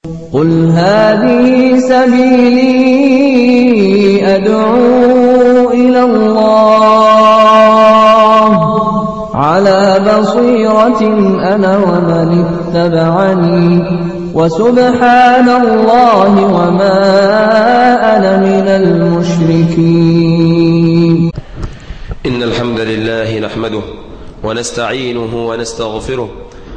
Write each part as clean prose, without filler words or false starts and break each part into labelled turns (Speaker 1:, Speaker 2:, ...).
Speaker 1: قل هذه سبيلي أدعو إلى الله على بصيرة أنا ومن اتبعني وسبحان الله وما أنا من المشركين.
Speaker 2: إن الحمد لله نحمده ونستعينه ونستغفره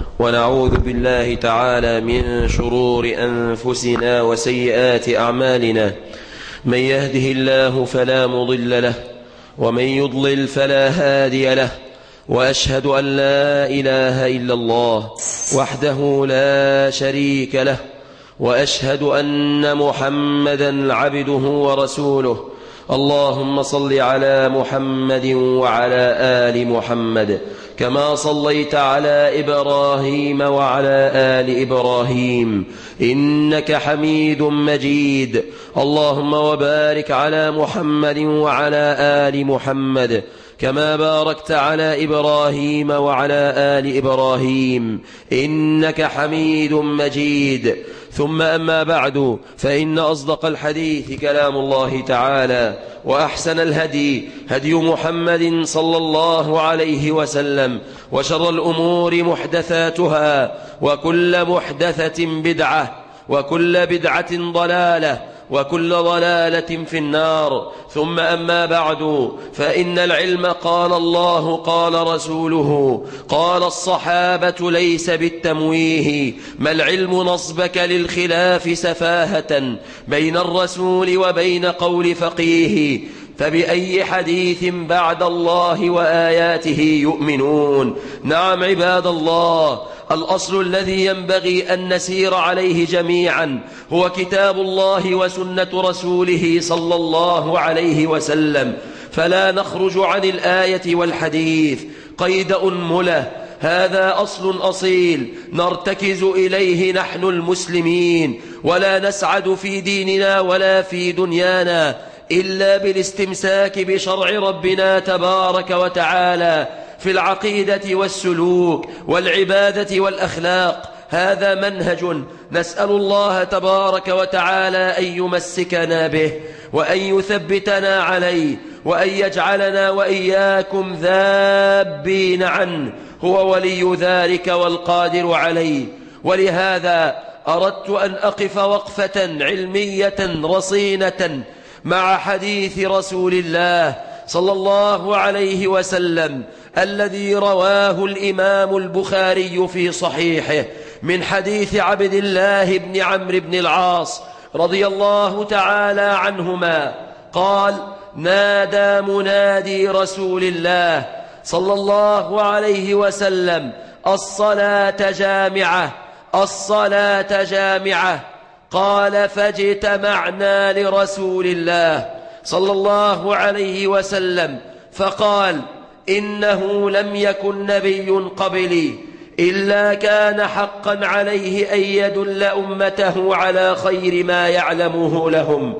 Speaker 2: ونعوذ بالله تعالى من شرور أنفسنا وسيئات أعمالنا. من يهده الله فلا مضل له ومن يضلل فلا هادي له، وأشهد أن لا إله إلا الله وحده لا شريك له، وأشهد أن محمدا عبده ورسوله. اللهم صل على محمد وعلى آل محمد كما صليت على إبراهيم وعلى آل إبراهيم إنك حميد مجيد. اللهم وبارك على محمد وعلى آل محمد كما باركت على إبراهيم وعلى آل إبراهيم إنك حميد مجيد. ثم أما بعد، فإن أصدق الحديث كلام الله تعالى، وأحسن الهدي هدي محمد صلى الله عليه وسلم، وشر الأمور محدثاتها، وكل محدثة بدعة، وكل بدعة ضلالة، وكل ضلالة في النار. ثم أما بعد، فإن العلم قال الله قال رسوله قال الصحابة ليس بالتمويه، ما العلم نصبك للخلاف سفاهة بين الرسول وبين قول فقيه، فبأي حديث بعد الله وآياته يؤمنون. نعم عباد الله، الأصل الذي ينبغي أن نسير عليه جميعا هو كتاب الله وسنة رسوله صلى الله عليه وسلم، فلا نخرج عن الآية والحديث قيد أنملة. هذا أصل أصيل نرتكز إليه نحن المسلمين، ولا نسعد في ديننا ولا في دنيانا إلا بالاستمساك بشرع ربنا تبارك وتعالى في العقيدة والسلوك والعبادة والأخلاق. هذا منهج نسأل الله تبارك وتعالى أن يمسكنا به وأن يثبتنا عليه، وأن يجعلنا وإياكم ذابين عنه، هو ولي ذلك والقادر عليه. ولهذا أردت أن أقف وقفة علمية رصينة مع حديث رسول الله صلى الله عليه وسلم الذي رواه الإمام البخاري في صحيحه من حديث عبد الله بن عمرو بن العاص رضي الله تعالى عنهما قال: نادى منادي رسول الله صلى الله عليه وسلم: الصلاة جامعة، الصلاة جامعة. قال: فاجتمعنا لرسول الله صلى الله عليه وسلم فقال: إنه لم يكن نبي قبلي إلا كان حقا عليه أن يدل أمته على خير ما يعلمه لهم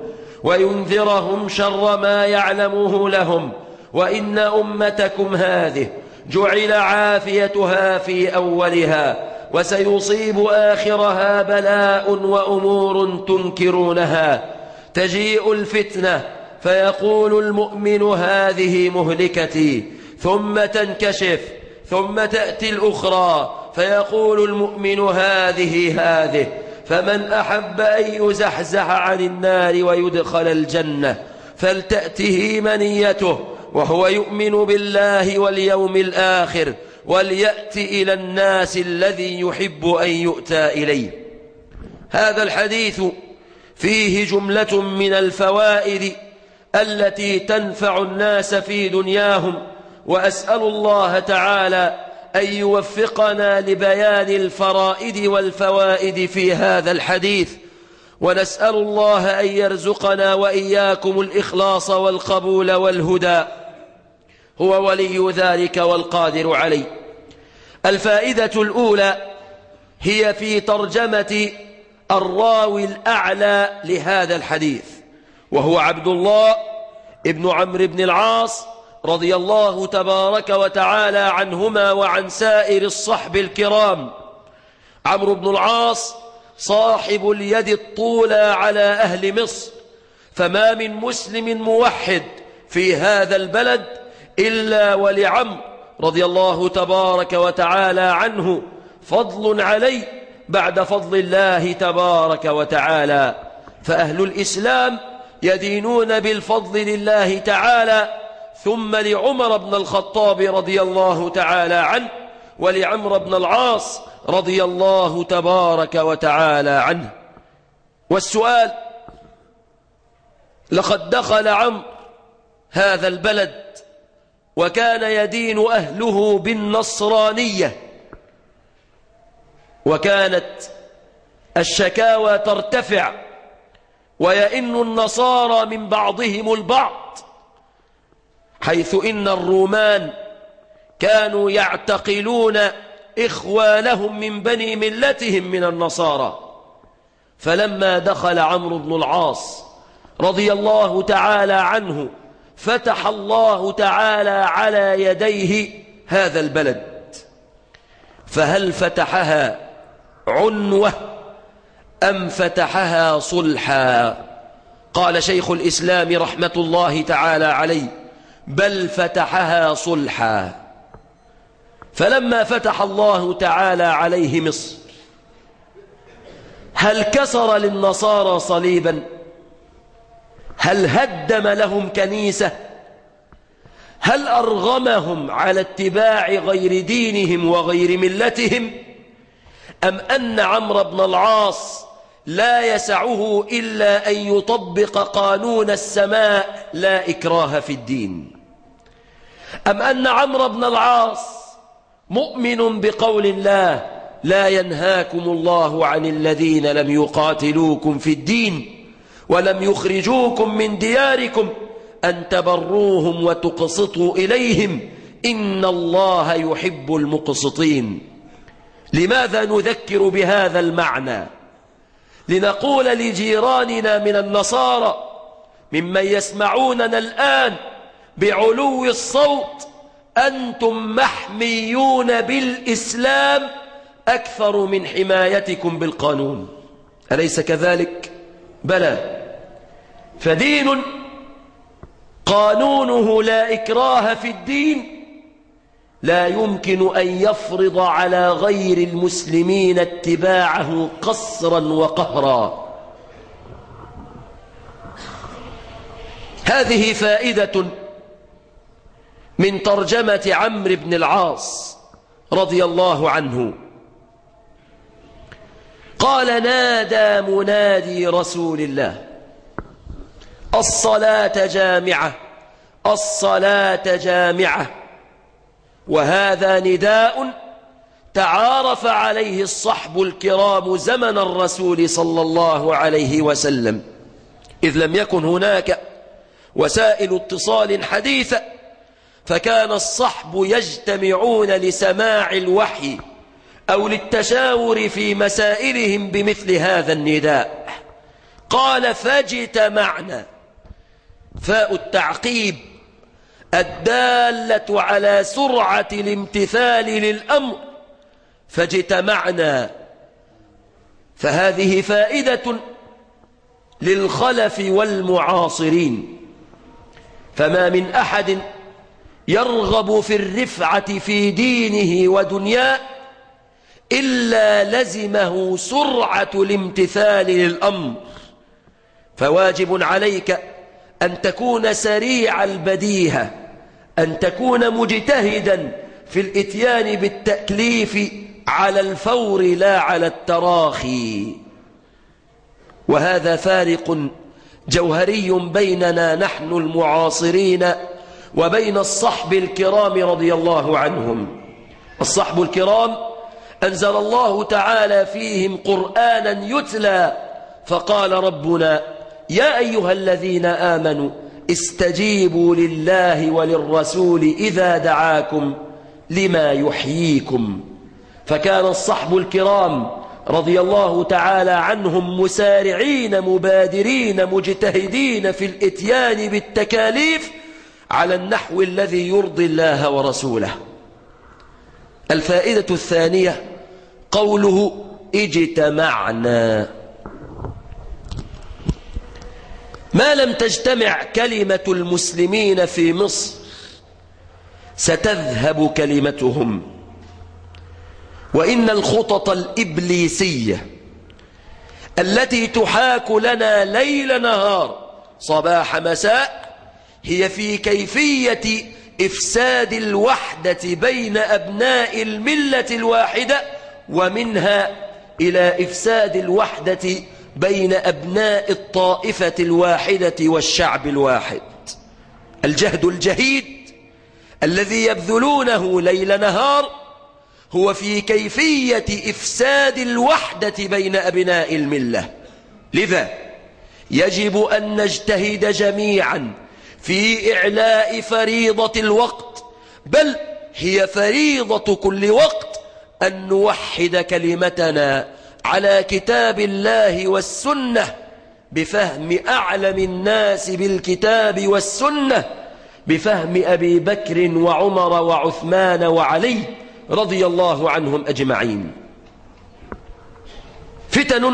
Speaker 2: وينذرهم شر ما يعلمه لهم، وإن أمتكم هذه جعل عافيتها في أولها، وسيصيب آخرها بلاء وأمور تنكرونها. تجيء الفتنة فيقول المؤمن: هذه مهلكتي، ثم تنكشف، ثم تأتي الأخرى فيقول المؤمن: هذه. فمن أحب أن يزحزح عن النار ويدخل الجنة فلتأته منيته وهو يؤمن بالله واليوم الآخر، وليأت إلى الناس الذي يحب أن يؤتى إليه. هذا الحديث فيه جملة من الفوائد التي تنفع الناس في دنياهم، وأسأل الله تعالى أن يوفقنا لبيان الفرائد والفوائد في هذا الحديث، ونسأل الله أن يرزقنا وإياكم الإخلاص والقبول والهدى، هو ولي ذلك والقادر عليه. الفائدة الأولى هي في ترجمة الراوي الأعلى لهذا الحديث، وهو عبد الله ابن عمرو بن العاص رضي الله تبارك وتعالى عنهما وعن سائر الصحب الكرام. عمرو بن العاص صاحب اليد الطولى على أهل مصر، فما من مسلم موحد في هذا البلد إلا ولعمرو رضي الله تبارك وتعالى عنه فضل عليه بعد فضل الله تبارك وتعالى. فأهل الإسلام يدينون بالفضل لله تعالى، ثم لعمر بن الخطاب رضي الله تعالى عنه، ولعمرو بن العاص رضي الله تبارك وتعالى عنه. والسؤال: لقد دخل عمرو هذا البلد وكان يدين أهله بالنصرانية، وكانت الشكاوى ترتفع ويئن النصارى من بعضهم البعض، حيث إن الرومان كانوا يعتقلون إخوانهم من بني ملتهم من النصارى. فلما دخل عمرو بن العاص رضي الله تعالى عنه فتح الله تعالى على يديه هذا البلد، فهل فتحها عنوة أم فتحها صلحا؟ قال شيخ الإسلام رحمة الله تعالى عليه: بل فتحها صلحا. فلما فتح الله تعالى عليه مصر، هل كسر للنصارى صليبا؟ هل هدم لهم كنيسة؟ هل أرغمهم على اتباع غير دينهم وغير ملتهم؟ أم أن عمرو بن العاص لا يسعه إلا أن يطبق قانون السماء لا إكراه في الدين؟ أم أن عمرو بن العاص مؤمن بقول الله: لا ينهاكم الله عن الذين لم يقاتلوكم في الدين ولم يخرجوكم من دياركم أن تبروهم وتقسطوا إليهم إن الله يحب المقسطين؟ لماذا نذكر بهذا المعنى؟ لنقول لجيراننا من النصارى ممن يسمعوننا الآن بعلو الصوت: أنتم محميون بالإسلام أكثر من حمايتكم بالقانون، أليس كذلك؟ بلى، فدين قانونه لا إكراه في الدين لا يمكن أن يفرض على غير المسلمين اتباعه قسرا وقهرا. هذه فائدة من ترجمة عمرو بن العاص رضي الله عنه. قال: نادى منادي رسول الله: الصلاة جامعة، الصلاة جامعة. وهذا نداء تعارف عليه الصحب الكرام زمن الرسول صلى الله عليه وسلم، إذ لم يكن هناك وسائل اتصال حديثة، فكان الصحب يجتمعون لسماع الوحي أو للتشاور في مسائلهم بمثل هذا النداء. قال: فاجتمعنا، فاء التعقيب الدالة على سرعة الامتثال للأمر، فاجتمعنا. فهذه فائدة للخلف والمعاصرين، فما من أحد يرغب في الرفعة في دينه ودنياه إلا لزمه سرعة الامتثال للأمر. فواجب عليك أن تكون سريع البديهة، أن تكون مجتهدا في الإتيان بالتكليف على الفور لا على التراخي. وهذا فارق جوهري بيننا نحن المعاصرين وبين الصحب الكرام رضي الله عنهم. الصحب الكرام أنزل الله تعالى فيهم قرآنا يتلى، فقال ربنا: يا أيها الذين آمنوا استجيبوا لله وللرسول إذا دعاكم لما يحييكم. فكان الصحب الكرام رضي الله تعالى عنهم مسارعين مبادرين مجتهدين في الإتيان بالتكاليف على النحو الذي يرضي الله ورسوله. الفائدة الثانية قوله: اجتمعنا. ما لم تجتمع كلمة المسلمين في مصر ستذهب كلمتهم. وإن الخطط الإبليسية التي تحاك لنا ليل نهار صباح مساء هي في كيفية إفساد الوحدة بين أبناء الملة الواحدة، ومنها إلى إفساد الوحدة بين أبناء الطائفة الواحدة والشعب الواحد. الجهد الجهيد الذي يبذلونه ليل نهار هو في كيفية إفساد الوحدة بين أبناء الملة. لذا يجب أن نجتهد جميعا في إعلاء فريضة الوقت، بل هي فريضة كل وقت، أن نوحد كلمتنا على كتاب الله والسنة بفهم أعلم الناس بالكتاب والسنة، بفهم أبي بكر وعمر وعثمان وعلي رضي الله عنهم أجمعين. فتن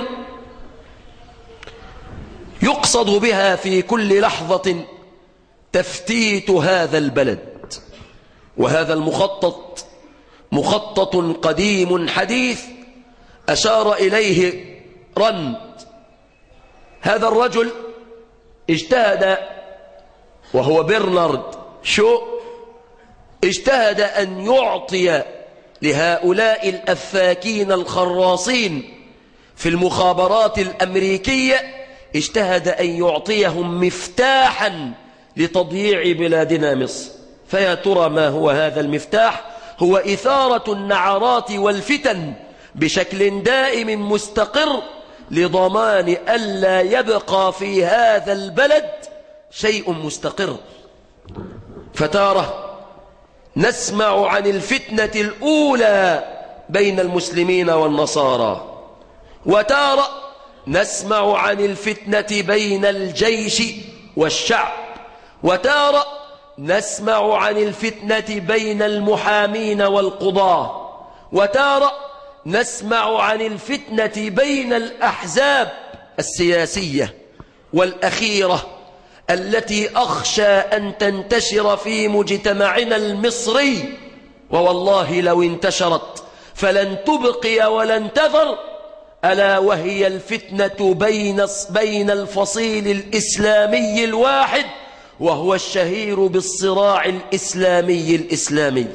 Speaker 2: يقصد بها في كل لحظة تفتيت هذا البلد، وهذا المخطط مخطط قديم حديث أشار إليه رند. هذا الرجل اجتهد، وهو برنارد شو، اجتهد أن يعطي لهؤلاء الأفاكين الخراصين في المخابرات الأمريكية، اجتهد أن يعطيهم مفتاحا لتضييع بلادنا مصر. فيا ترى ما هو هذا المفتاح؟ هو إثارة النعرات والفتن بشكل دائم مستقر لضمان ألا يبقى في هذا البلد شيء مستقر. فتارة نسمع عن الفتنة الأولى بين المسلمين والنصارى، وتارة نسمع عن الفتنة بين الجيش والشعب، وتارة نسمع عن الفتنة بين المحامين والقضاة، وتارة نسمع عن الفتنة بين الأحزاب السياسية. والأخيرة التي أخشى أن تنتشر في مجتمعنا المصري، ووالله لو انتشرت فلن تبقي ولن تذر، ألا وهي الفتنة بين الفصيل الإسلامي الواحد، وهو الشهير بالصراع الإسلامي.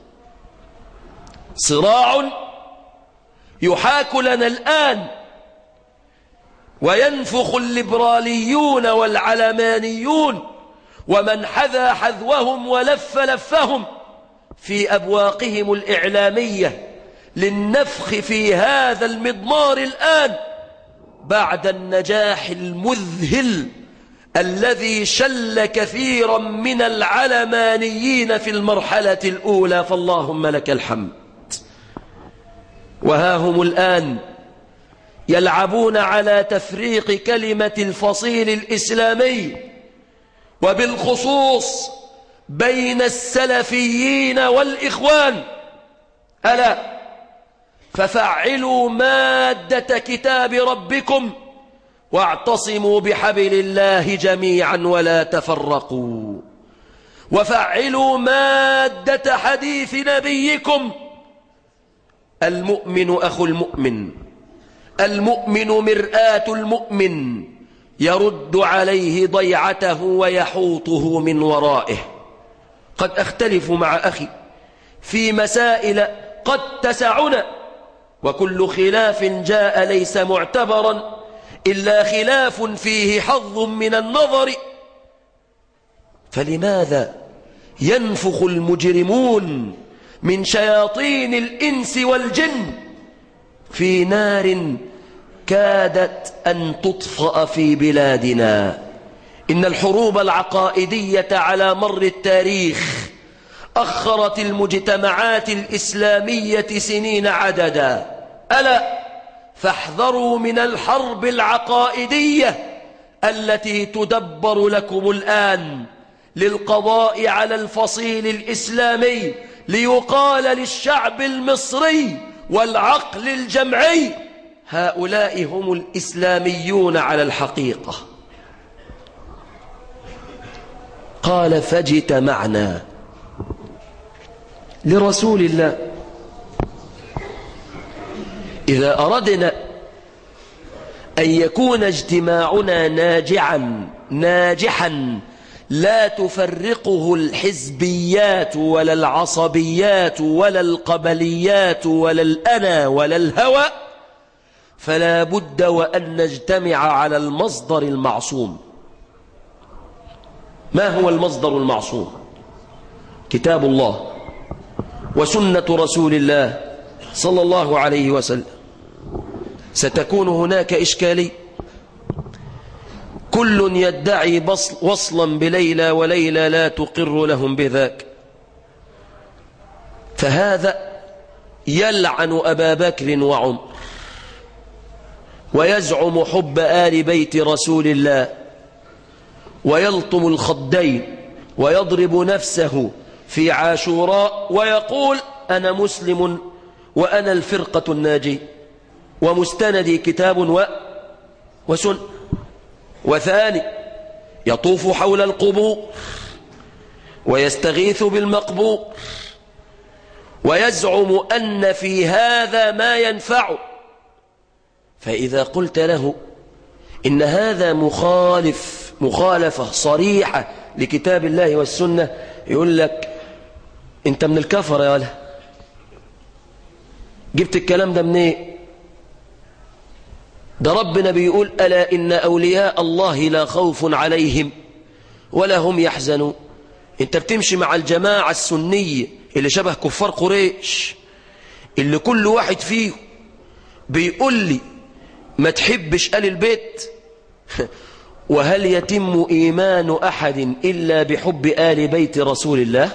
Speaker 2: صراع يحاك لنا الآن، وينفخ الليبراليون والعلمانيون ومن حذا حذوهم ولف لفهم في أبواقهم الإعلامية للنفخ في هذا المضمار الآن، بعد النجاح المذهل الذي شل كثيرا من العلمانيين في المرحلة الأولى، فاللهم لك الحمد. وها هم الآن يلعبون على تفريق كلمة الفصيل الإسلامي، وبالخصوص بين السلفيين والإخوان. ألا ففعلوا مادة كتاب ربكم واعتصموا بحبل الله جميعا ولا تفرقوا، وفعلوا مادة حديث نبيكم: المؤمن أخو المؤمن، المؤمن مرآة المؤمن، يرد عليه ضيعته ويحوطه من ورائه. قد أختلف مع أخي في مسائل قد تسعنا، وكل خلاف جاء ليس معتبرا إلا خلاف فيه حظ من النظر. فلماذا ينفخ المجرمون من شياطين الإنس والجن في نار كادت أن تطفأ في بلادنا؟ إن الحروب العقائدية على مر التاريخ أخرت المجتمعات الإسلامية سنين عددا. ألا فاحذروا من الحرب العقائدية التي تدبر لكم الآن للقضاء على الفصيل الإسلامي، ليقال للشعب المصري والعقل الجمعي: هؤلاء هم الإسلاميون على الحقيقة. قال فاجتمعنا لرسول الله. إذا أردنا أن يكون اجتماعنا ناجحا لا تفرقه الحزبيات ولا العصبيات ولا القبليات ولا الأنا ولا الهوى، فلا بد وأن نجتمع على المصدر المعصوم. ما هو المصدر المعصوم؟ كتاب الله وسنة رسول الله صلى الله عليه وسلم. ستكون هناك إشكالية، كل يدعي وصلا بليلى وليلى لا تقر لهم بذاك، فهذا يلعن أبا بكر وعمر ويزعم حب آل بيت رسول الله ويلطم الخدين ويضرب نفسه في عاشوراء ويقول أنا مسلم وأنا الفرقة الناجية ومستندي كتاب وسنة. وثاني يطوف حول القبور ويستغيث بالمقبور ويزعم أن في هذا ما ينفعه. فإذا قلت له إن هذا مخالفة صريحة لكتاب الله والسنة، يقول لك أنت من الكفر يا ولا، جبت الكلام ده منين؟ ده ربنا بيقول ألا إن أولياء الله لا خوف عليهم ولا هم يحزنون. أنت بتمشي مع الجماعة السنية اللي شبه كفار قريش، اللي كل واحد فيه بيقول لي ما تحبش آل البيت وهل يتم إيمان أحد إلا بحب آل بيت رسول الله؟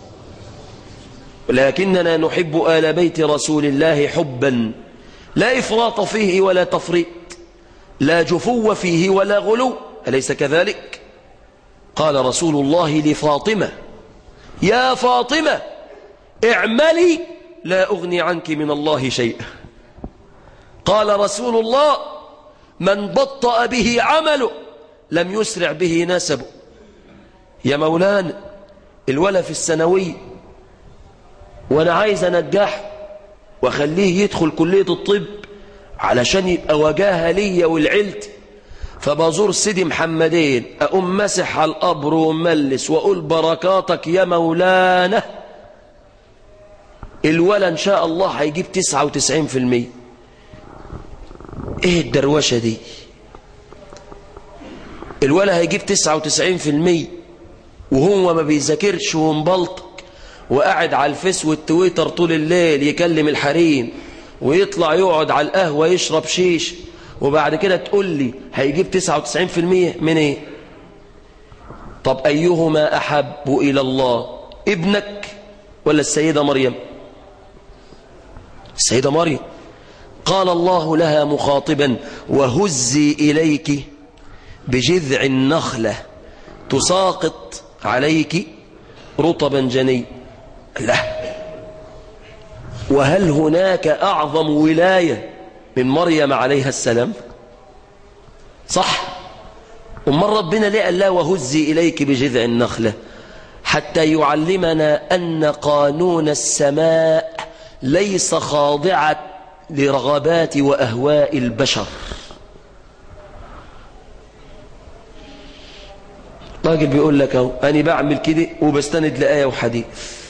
Speaker 2: لكننا نحب آل بيت رسول الله حبا لا إفراط فيه ولا تفريط، لا جفو فيه ولا غلو، أليس كذلك؟ قال رسول الله لفاطمة يا فاطمة اعملي لا أغني عنك من الله شيئا. قال رسول الله من بطأ به عمله لم يسرع به نسبه. يا مولانا الولد في الثانوية وأنا عايز أنجحه وأخليه يدخل كلية الطب علشان يبقى وجاهة ليا والعيلتي، فبزور سيدي محمدين أقوم مسح على القبر وملس وأقول بركاتك يا مولانا، الولد إن شاء الله هيجيب 99%. إيه الدروشة دي؟ الولد هيجيب 99% وهو ما بيذاكرش ومبلطك وقاعد على الفيس والتويتر طول الليل يكلم الحريم ويطلع يقعد على القهوة يشرب شيش، وبعد كده تقول لي هيجيب 99% من ايه؟ طب أيهما أحب إلى الله، ابنك ولا السيدة مريم؟ السيدة مريم. قال الله لها مخاطبا وهزي إليك بجذع النخلة تساقط عليك رطبا جني. لا، وهل هناك أعظم ولاية من مريم عليها السلام؟ صح. أمال ربنا ليه قال لا وهزي إليك بجذع النخلة؟ حتى يعلمنا أن قانون السماء ليس خاضعا لرغبات وأهواء البشر. راجل بيقول لك اهو أنا بعمل كده وبستند لآية وحديث.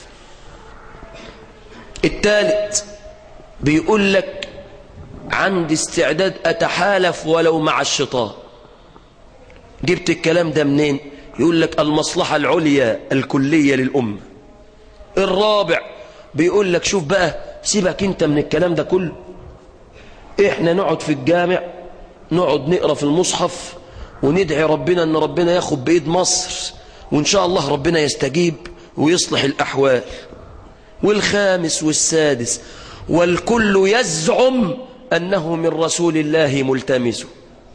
Speaker 2: الثالث بيقول لك عندي استعداد أتحالف ولو مع الشيطان. جبت الكلام ده منين؟ يقول لك المصلحة العليا الكلية للأمة. الرابع بيقول لك شوف بقى سيبك انت من الكلام ده كله، احنا نقعد في الجامع نقعد نقرأ في المصحف وندعي ربنا ان ربنا ياخد بإيد مصر وان شاء الله ربنا يستجيب ويصلح الأحوال. والخامس والسادس والكل يزعم أنه من رسول الله ملتمس.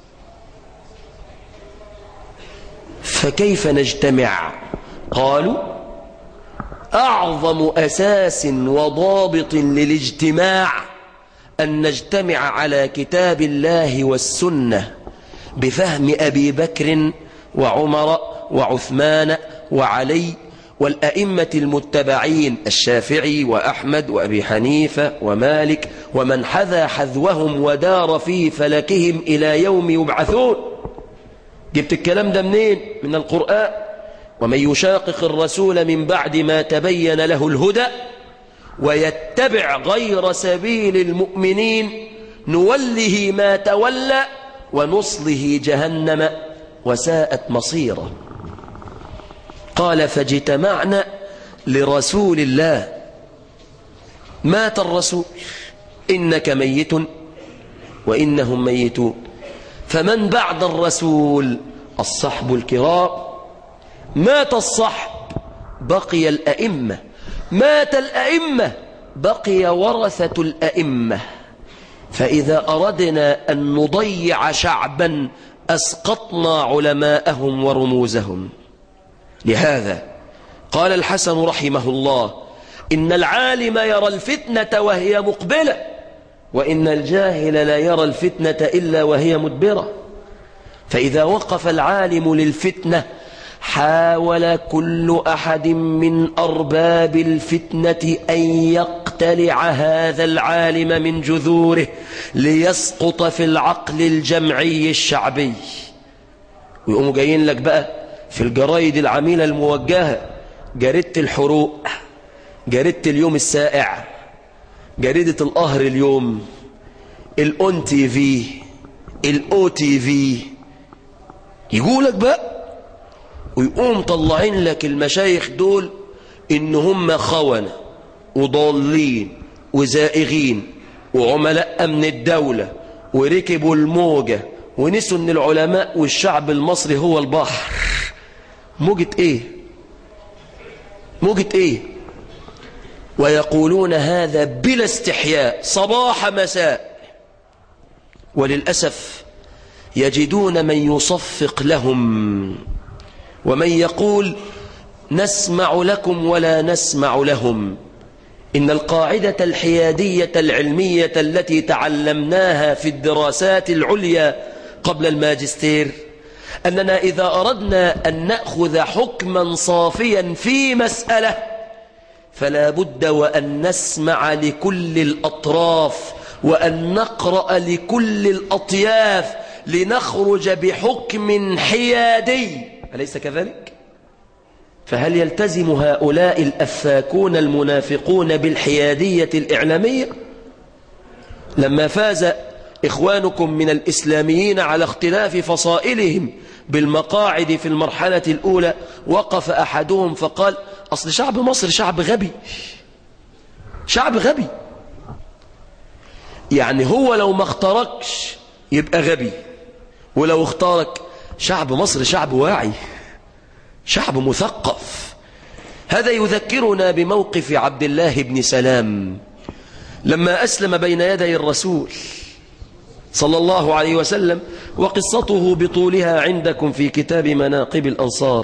Speaker 2: فكيف نجتمع؟ قالوا أعظم أساس وضابط للاجتماع أن نجتمع على كتاب الله والسنة بفهم أبي بكر وعمر وعثمان وعلي والأئمة المتبعين الشافعي وأحمد وأبي حنيفة ومالك ومن حذا حذوهم ودار في فلكهم إلى يوم يبعثون. جبت الكلام ده منين؟ من القرآن. ومن يشاقق الرسول من بعد ما تبين له الهدى ويتبع غير سبيل المؤمنين نوله ما تولى ونصله جهنم وساءت مصيره. قال فاجتمعنا لرسول الله. مات الرسول، إنك ميت وإنهم ميتون. فمن بعد الرسول؟ الصحب الكرام. مات الصحب بقي الأئمة، مات الأئمة بقي ورثة الأئمة. فإذا أردنا أن نضيع شعبا أسقطنا علماءهم ورموزهم. لهذا قال الحسن رحمه الله: إن العالم يرى الفتنة وهي مقبلة، وإن الجاهل لا يرى الفتنة إلا وهي مدبرة. فإذا وقف العالم للفتنة حاول كل أحد من أرباب الفتنة أن يقتلع هذا العالم من جذوره ليسقط في العقل الجمعي الشعبي. ويقوموا جايين لك بقى في الجرايد العميلة الموجهة، جريدة الحروق، جريدة اليوم السائع، جريدة القهر اليوم، الأون تي في، الأو تي في، يقولك بقى ويقوم طلعين لك المشايخ دول إن هم خونة وضالين وزائغين وعملاء أمن الدولة وركبوا الموجة ونسوا أن العلماء والشعب المصري هو البحر. موجة إيه؟ موجة إيه؟ ويقولون هذا بلا استحياء صباح مساء. وللأسف يجدون من يصفق لهم ومن يقول نسمع لكم ولا نسمع لهم. إن القاعدة الحيادية العلمية التي تعلمناها في الدراسات العليا قبل الماجستير أننا إذا أردنا أن نأخذ حكما صافيا في مسألة فلا بد وأن نسمع لكل الأطراف وأن نقرأ لكل الأطياف لنخرج بحكم حيادي، أليس كذلك؟ فهل يلتزم هؤلاء الأفاكون المنافقون بالحيادية الإعلامية؟ لما فاز إخوانكم من الإسلاميين على اختلاف فصائلهم بالمقاعد في المرحلة الأولى وقف أحدهم فقال أصل شعب مصر شعب غبي، شعب غبي. يعني هو لو ما اختاركش يبقى غبي، ولو اختارك شعب مصر شعب واعي، شعب مثقف. هذا يذكرنا بموقف عبد الله بن سلام لما أسلم بين يدي الرسول صلى الله عليه وسلم، وقصته بطولها عندكم في كتاب مناقب الأنصار.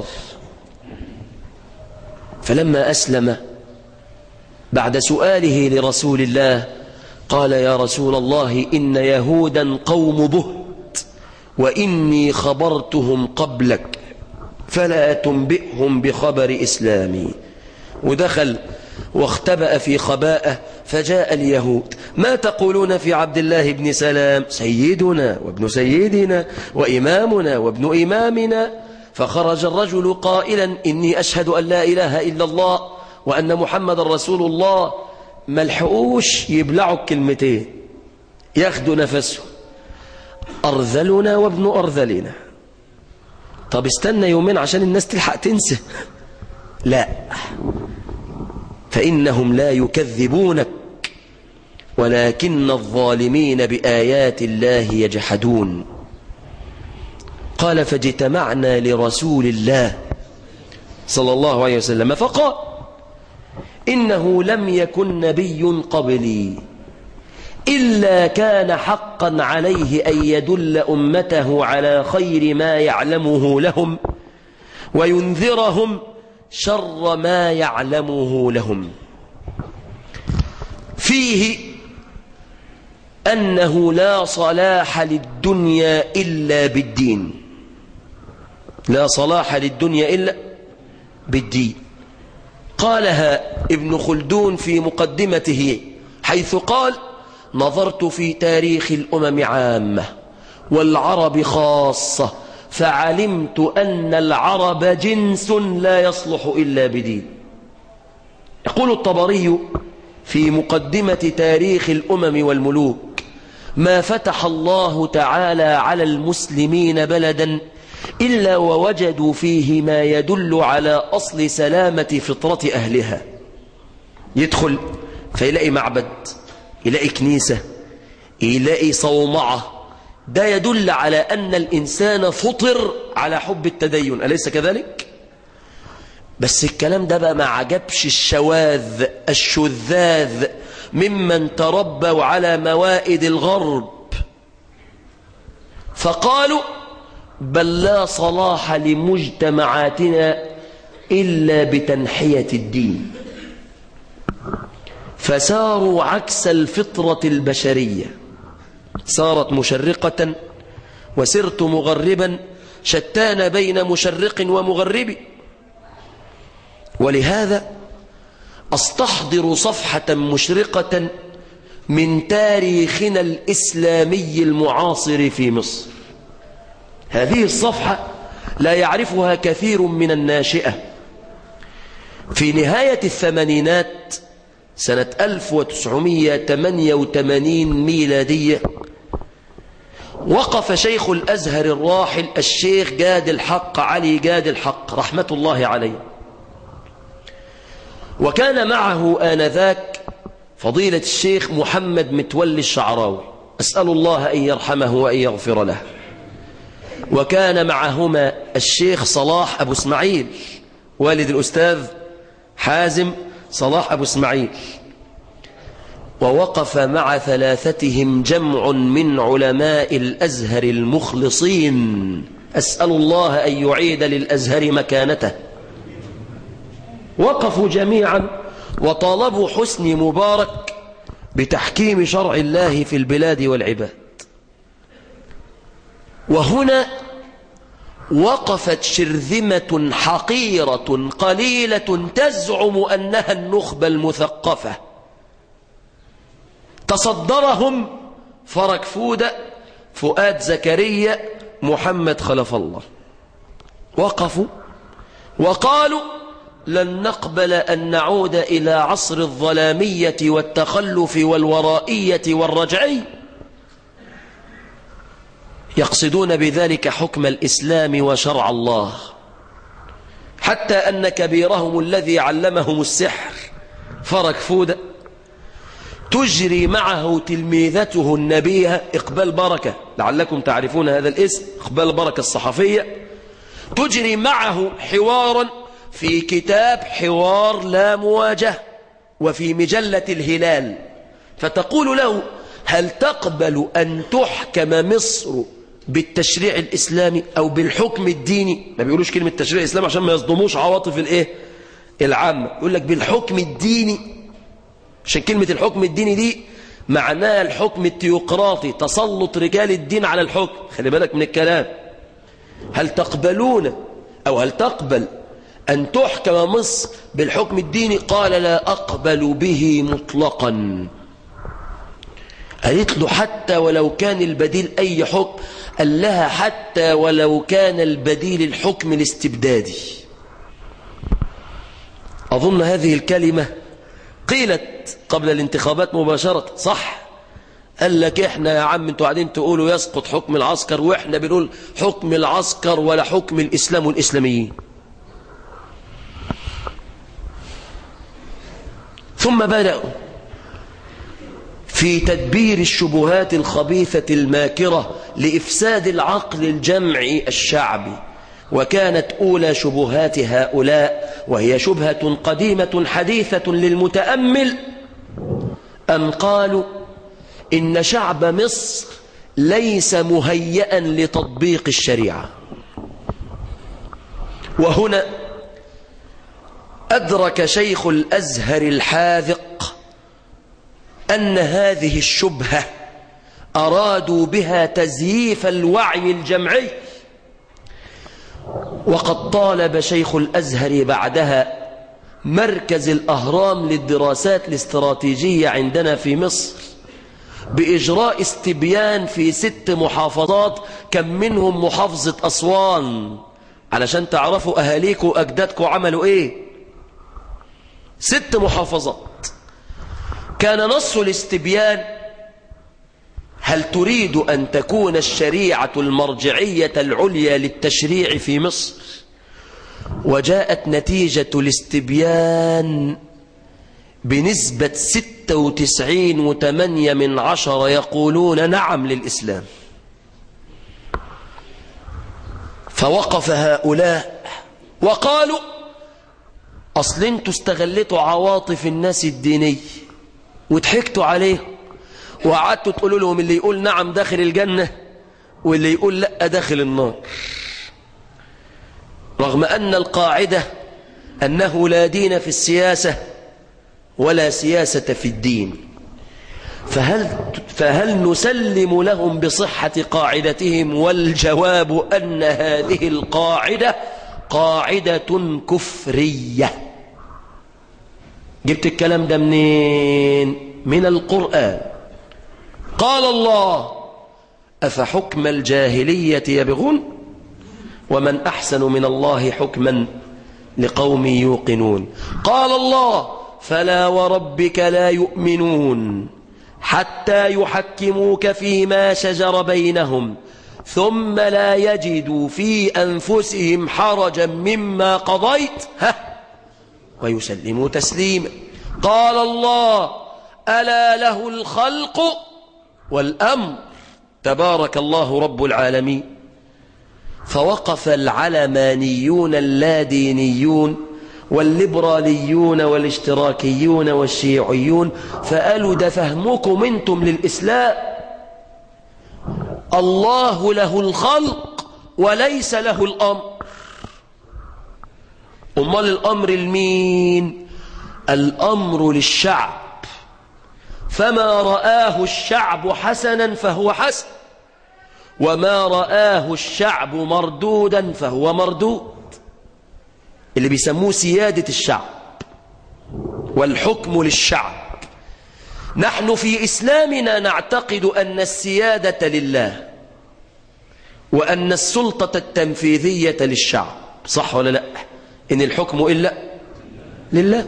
Speaker 2: فلما أسلم بعد سؤاله لرسول الله قال يا رسول الله إن يهودا قوم بهت وإني خبرتهم قبلك فلا تنبئهم بخبر إسلامي. ودخل واختبأ في خباءه فجاء اليهود: ما تقولون في عبد الله بن سلام؟ سيدنا وابن سيدنا وإمامنا وابن إمامنا. فخرج الرجل قائلا إني أشهد أن لا إله إلا الله وأن محمد رسول الله. ملحقوش يبلعوا الكلمتين ياخدوا نفسه: أرذلنا وابن أرذلنا. طب استنى يومين عشان الناس تلحق تنسى. لا، فإنهم لا يكذبونك ولكن الظالمين بآيات الله يجحدون. قال فاجتمعنا لرسول الله صلى الله عليه وسلم فقال إنه لم يكن نبي قبلي إلا كان حقا عليه أن يدل أمته على خير ما يعلمه لهم وينذرهم شر ما يعلمه لهم. فيه أنه لا صلاح للدنيا إلا بالدين. لا صلاح للدنيا إلا بالدين. قالها ابن خلدون في مقدمته حيث قال: نظرت في تاريخ الأمم عامة والعرب خاصة فعلمت أن العرب جنس لا يصلح إلا بدين. يقول الطبري في مقدمة تاريخ الأمم والملوك: ما فتح الله تعالى على المسلمين بلدا إلا ووجدوا فيه ما يدل على أصل سلامة فطرة أهلها. يدخل فيلاقي معبد، يلاقي كنيسة، يلاقي صومعة، ده يدل على أن الإنسان فطر على حب التدين، أليس كذلك؟ بس الكلام ده بقى ما عجبش الشواذ الشذاذ ممن تربوا على موائد الغرب، فقالوا: بل لا صلاح لمجتمعاتنا إلا بتنحية الدين. فساروا عكس الفطرة البشرية، صارت مشرقة وسرت مغربا، شتان بين مشرق ومغرب. ولهذا أستحضر صفحة مشرقة من تاريخنا الإسلامي المعاصر في مصر. هذه الصفحة لا يعرفها كثير من الناشئة. في نهاية الثمانينات سنة 1988 ميلادية وقف شيخ الأزهر الراحل الشيخ جاد الحق علي جاد الحق رحمة الله عليه، وكان معه آنذاك فضيلة الشيخ محمد متولي الشعراوي، أسأل الله أن يرحمه وأن يغفر له. وكان معهما الشيخ صلاح أبو اسماعيل والد الأستاذ حازم صلاح أبو اسماعيل. ووقف مع ثلاثتهم جمع من علماء الأزهر المخلصين، أسأل الله أن يعيد للأزهر مكانته. وقفوا جميعا وطالبوا حسني مبارك بتحكيم شرع الله في البلاد والعباد. وهنا وقفت شرذمة حقيرة قليلة تزعم أنها النخبة المثقفة، تصدرهم فرج فودة، فؤاد زكريا، محمد خلف الله. وقفوا وقالوا: لن نقبل أن نعود إلى عصر الظلامية والتخلف والورائية والرجعي، يقصدون بذلك حكم الإسلام وشرع الله، حتى أن كبيرهم الذي علمهم السحر فرج فودة تجري معه تلميذته النبيهة إقبال بركة، لعلكم تعرفون هذا الاسم، إقبال بركة الصحفية، تجري معه حوارا في كتاب حوار لا مواجهة وفي مجلة الهلال، فتقول له: هل تقبل أن تحكم مصر بالتشريع الإسلامي أو بالحكم الديني؟ ما بيقولوش كلمة تشريع الإسلامي عشان ما يصدموش عواطف العامة، يقول لك بالحكم الديني، عشان كلمة الحكم الديني دي معناها الحكم التيوقراطي، تسلط رجال الدين على الحكم. خلي بالك من الكلام. هل تقبلون أو هل تقبل أن تحكم مصر بالحكم الديني؟ قال: لا أقبل به مطلقا. قالت له: حتى ولو كان البديل أي حكم؟ قال لها: حتى ولو كان البديل الحكم الاستبدادي. أظن هذه الكلمة قيلت قبل الانتخابات مباشرة، صح؟ قال لك: احنا يا عم انتوا قاعدين تقولوا يسقط حكم العسكر، واحنا بنقول حكم العسكر ولا حكم الإسلام والإسلاميين. ثم بدأوا في تدبير الشبهات الخبيثة الماكرة لإفساد العقل الجمعي الشعبي. وكانت أولى شبهات هؤلاء، وهي شبهة قديمة حديثة للمتأمل، أن قالوا إن شعب مصر ليس مهيئا لتطبيق الشريعة. وهنا أدرك شيخ الأزهر الحاذق أن هذه الشبهة أرادوا بها تزييف الوعي الجمعي. وقد طالب شيخ الأزهر بعدها مركز الأهرام للدراسات الاستراتيجية عندنا في مصر بإجراء استبيان في 6 محافظات، كم منهم محافظة أسوان، علشان تعرفوا أهاليكم وأجدادكم عملوا إيه. 6 محافظات. كان نص الاستبيان: هل تريد أن تكون الشريعة المرجعية العليا للتشريع في مصر؟ وجاءت نتيجة الاستبيان بنسبة 96.8% يقولون نعم للإسلام. فوقف هؤلاء وقالوا: أصل انتوا استغلتوا عواطف الناس الدينية وضحكتوا عليهم وقعدتوا تقولوا لهم اللي يقول نعم داخل الجنة واللي يقول لا داخل النار، رغم أن القاعدة أنه لا دين في السياسة ولا سياسة في الدين. فهل نسلم لهم بصحة قاعدتهم؟ والجواب أن هذه القاعدة قاعدة كفرية. جبت الكلام ده منين؟ من القرآن. قال الله: أفحكم الجاهلية يبغون ومن أحسن من الله حكما لقوم يوقنون. قال الله: فلا وربك لا يؤمنون حتى يحكموك فيما شجر بينهم ثم لا يجدوا في أنفسهم حرجا مما قضيت ويسلموا تسليما. قال الله: ألا له الخلق والأمر تبارك الله رب العالمين. فوقف العلمانيون اللادينيون والليبراليون والاشتراكيون والشيوعيون فقالوا: ده فهمكم انتم للإسلام، الله له الخلق وليس له الأمر. أمال الأمر لمين؟ الأمر للشعب، فما رآه الشعب حسنا فهو حسن، وما رآه الشعب مردودا فهو مردود، اللي بيسموه سيادة الشعب والحكم للشعب. نحن في إسلامنا نعتقد أن السيادة لله وأن السلطة التنفيذية للشعب، صح ولا لا؟ إن الحكم إلا لله.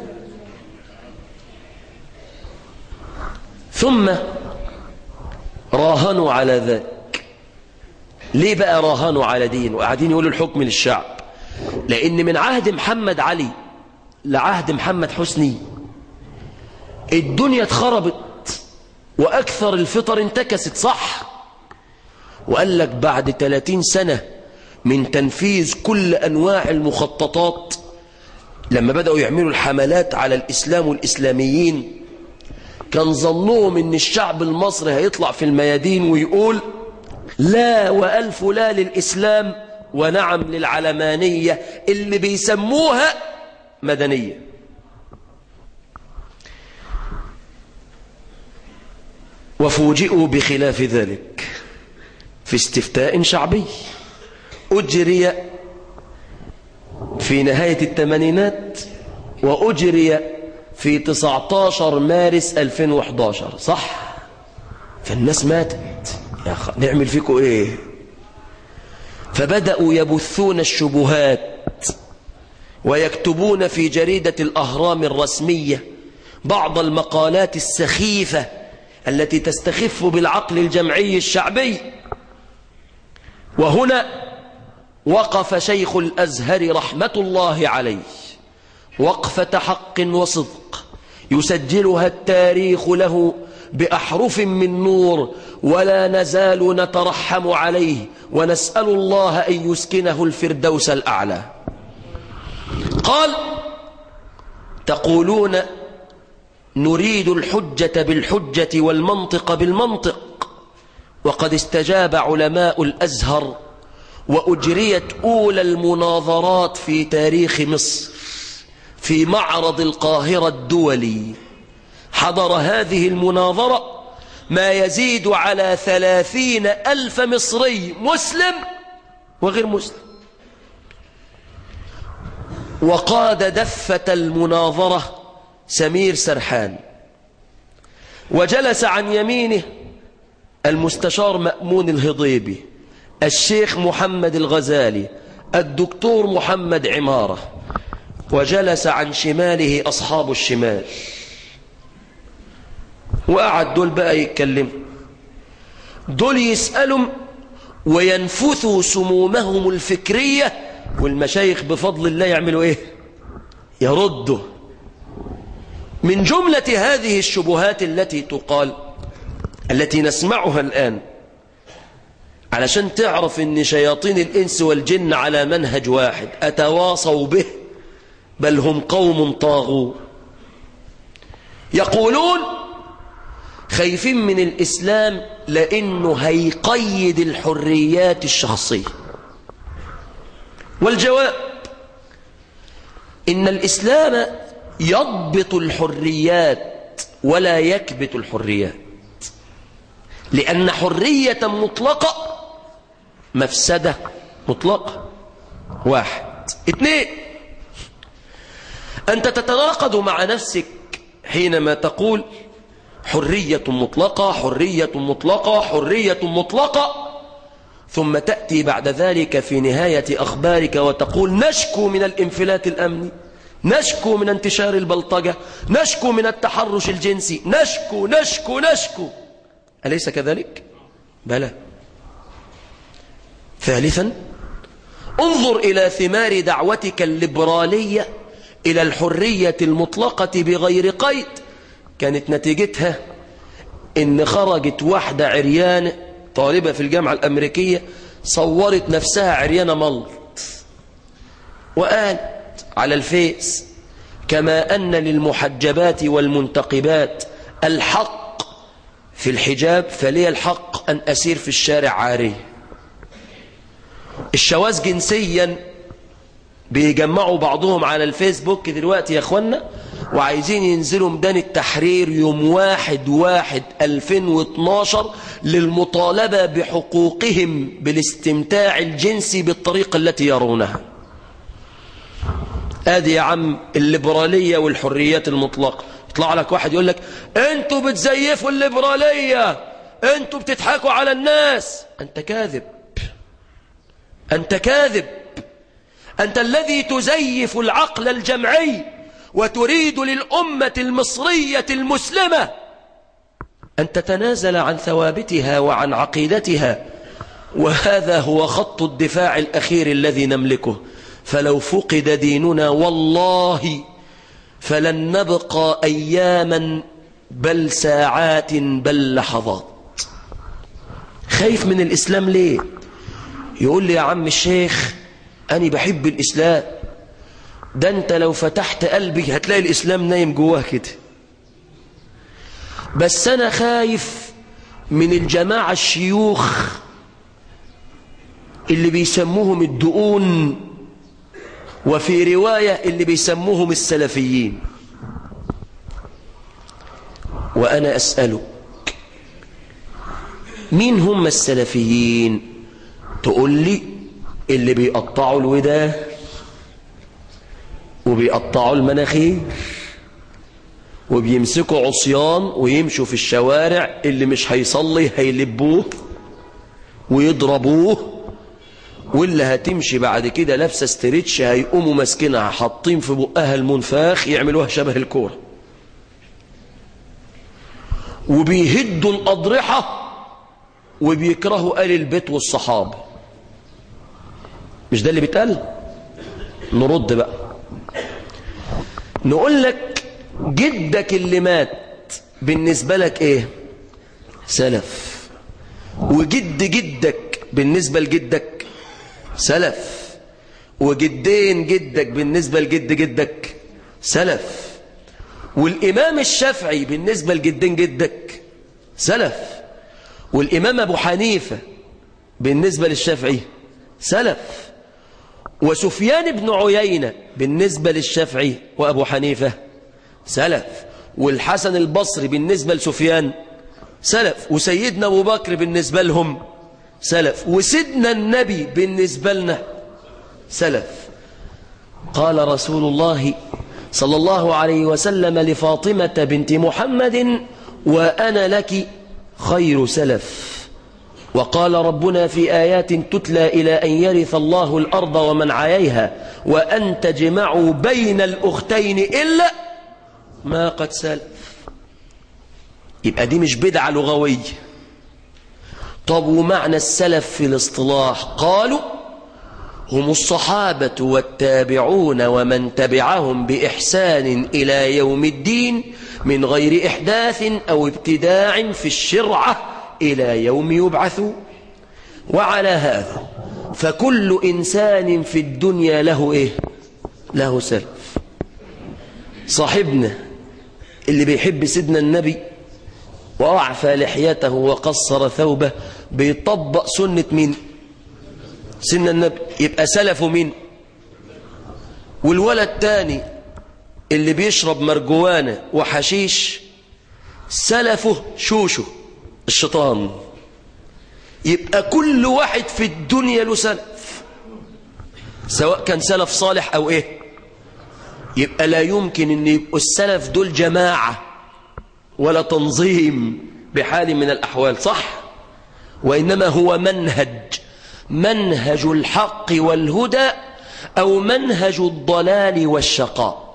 Speaker 2: ثم راهنوا على ذلك. ليه بقى راهنوا على دين وقاعدين يقولوا الحكم للشعب؟ لأن من عهد محمد علي لعهد محمد حسني الدنيا اتخربت وأكثر الفطر انتكست، صح؟ وقال لك بعد 30 سنة من تنفيذ كل أنواع المخططات، لما بدأوا يعملوا الحملات على الإسلام والإسلاميين، كان ظنهم ان الشعب المصري هيطلع في الميادين ويقول لا وألف لا للإسلام ونعم للعلمانية اللي بيسموها مدنية. وفوجئوا بخلاف ذلك في استفتاء شعبي أجري في نهاية الثمانينات وأجري في 19 مارس 2011، صح؟ فالناس ماتت، نعمل فيكم ايه؟ فبدأوا يبثون الشبهات ويكتبون في جريدة الأهرام الرسمية بعض المقالات السخيفة التي تستخف بالعقل الجمعي الشعبي. وهنا وقف شيخ الأزهر رحمة الله عليه وقفة حق وصدق يسجلها التاريخ له بأحرف من نور، ولا نزال نترحم عليه ونسأل الله أن يسكنه الفردوس الأعلى. قال: تقولون نريد الحجة بالحجة والمنطق بالمنطق، وقد استجاب علماء الأزهر وأجريت أولى المناظرات في تاريخ مصر في معرض القاهرة الدولي. حضر هذه المناظرة ما يزيد على 30,000 مصري مسلم وغير مسلم. وقاد دفة المناظرة سمير سرحان، وجلس عن يمينه المستشار مأمون الهضيبي، الشيخ محمد الغزالي، الدكتور محمد عمارة، وجلس عن شماله أصحاب الشمال. وقعد دول بقى يتكلموا، دول يسألهم وينفثوا سمومهم الفكرية، والمشايخ بفضل الله يعملوا ايه؟ يردوا. من جملة هذه الشبهات التي تقال، التي نسمعها الآن، علشان تعرف ان شياطين الإنس والجن على منهج واحد، أتواصوا به، بل هم قوم طاغون. يقولون خايفين من الإسلام لأنه هيقيد الحريات الشخصية. والجواب إن الإسلام يضبط الحريات ولا يكبت الحريات، لأن حرية مطلقة مفسدة مطلقة. 1. 2. أنت تتناقض مع نفسك حينما تقول حرية مطلقة حرية مطلقة حرية مطلقة، ثم تأتي بعد ذلك في نهاية أخبارك وتقول نشكو من الانفلات الأمني، نشكو من انتشار البلطجة، نشكو من التحرش الجنسي، نشكو نشكو نشكو. أليس كذلك؟ بلى. 3. انظر إلى ثمار دعوتك الليبرالية إلى الحرية المطلقة بغير قيد. كانت نتيجتها إن خرجت واحدة عريانة طالبة في الجامعة الأمريكية، صورت نفسها عريانة ملط، وقالت على الفيس كما أن للمحجبات والمنتقبات الحق في الحجاب فلي الحق أن أسير في الشارع عاري. الشواذ جنسيا بيجمعوا بعضهم على الفيسبوك دلوقتي يا أخوانا، وعايزين ينزلوا ميدان التحرير يوم 1/1/2012 للمطالبة بحقوقهم بالاستمتاع الجنسي بالطريقة التي يرونها. ادي يا عم الليبرالية والحريات المطلقة. يطلع لك واحد يقول لك انتوا بتزيفوا الليبرالية، انتوا بتضحكوا على الناس. انت كاذب، انت كاذب، انت الذي تزيف العقل الجمعي وتريد للأمة المصرية المسلمة أن تتنازل عن ثوابتها وعن عقيدتها، وهذا هو خط الدفاع الأخير الذي نملكه. فلو فقد ديننا والله فلن نبقى أياما بل ساعات بل لحظات. خايف من الإسلام ليه؟ يقول لي يا عم الشيخ أنا بحب الإسلام. ده أنت لو فتحت قلبي هتلاقي الإسلام نايم جواه كده. بس أنا خايف من الجماعة الشيوخ اللي بيسموهم الدقون، وفي رواية اللي بيسموهم السلفيين. وأنا أسألك مين هم السلفيين؟ تقول لي اللي بيقطعوا الودان وبيقطعوا المناخير وبيمسكوا عصيان ويمشوا في الشوارع، اللي مش هيصلي هيلبوه ويضربوه، واللي هتمشي بعد كده لابسه استريتش هيقوموا ماسكينها حاطين في بقها المنفاخ يعملوها شبه الكوره، وبيهدوا الأضرحة وبيكرهوا آل البيت والصحابة. مش ده اللي بيتقال؟ نرد بقى نقول لك جدك اللي مات بالنسبة لك ايه؟ سلف. وجد جدك بالنسبة لجدك سلف. وجدين جدك بالنسبة لجد جدك سلف. والإمام الشافعي بالنسبة لجدين جدك سلف. والإمام أبو حنيفة بالنسبة للشافعي سلف. وسفيان بن عيينة بالنسبة للشافعي وأبو حنيفة سلف. والحسن البصري بالنسبة لسفيان سلف، وسيدنا أبو بكر بالنسبة لهم سلف، وسيدنا النبي بالنسبة لنا سلف. قال رسول الله صلى الله عليه وسلم لفاطمة بنت محمد: وأنا لك خير سلف. وقال ربنا في آيات تتلى إلى أن يرث الله الأرض ومن عليها وأن تجمعوا بين الأختين إلا ما قد سلف. يبقى دي مش بدعة لغوية. طب ومعنى السلف في الاصطلاح؟ قالوا: هم الصحابة والتابعون ومن تبعهم بإحسان إلى يوم الدين من غير إحداث أو ابتداع في الشرعة إلى يوم يبعثوا. وعلى هذا فكل إنسان في الدنيا له إيه؟ له سلف. صاحبنا اللي بيحب سيدنا النبي وأعفى لحيته وقصر ثوبه بيطبق سنة مين؟ سيدنا النبي، يبقى سلفه مين؟ والولد الثاني اللي بيشرب مرجوانة وحشيش سلفه شوشو الشيطان. يبقى كل واحد في الدنيا له سلف، سواء كان سلف صالح أو إيه. يبقى لا يمكن أن يبقوا السلف دول جماعة ولا تنظيم بحال من الأحوال، صح؟ وإنما هو منهج الحق والهدى أو منهج الضلال والشقاء.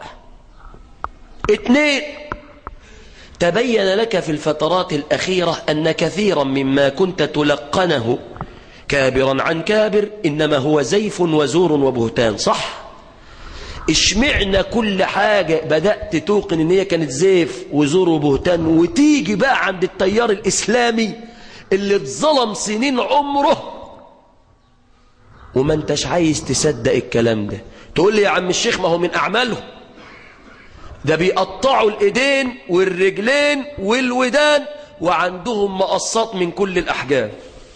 Speaker 2: 2. تبين لك في الفترات الأخيرة أن كثيرا مما كنت تلقنه كابرا عن كابر إنما هو زيف وزور وبهتان، صح؟ اشمعنا كل حاجة بدأت توقن ان هي كانت زيف وزور وبهتان وتيجي بقى عند التيار الإسلامي اللي اتظلم سنين عمره وما انتش عايز تصدق الكلام ده؟ تقول لي يا عم الشيخ ما هو من أعمالهم ده بيقطعوا الإيدين والرجلين والودان وعندهم مقصات من كل الأحجام.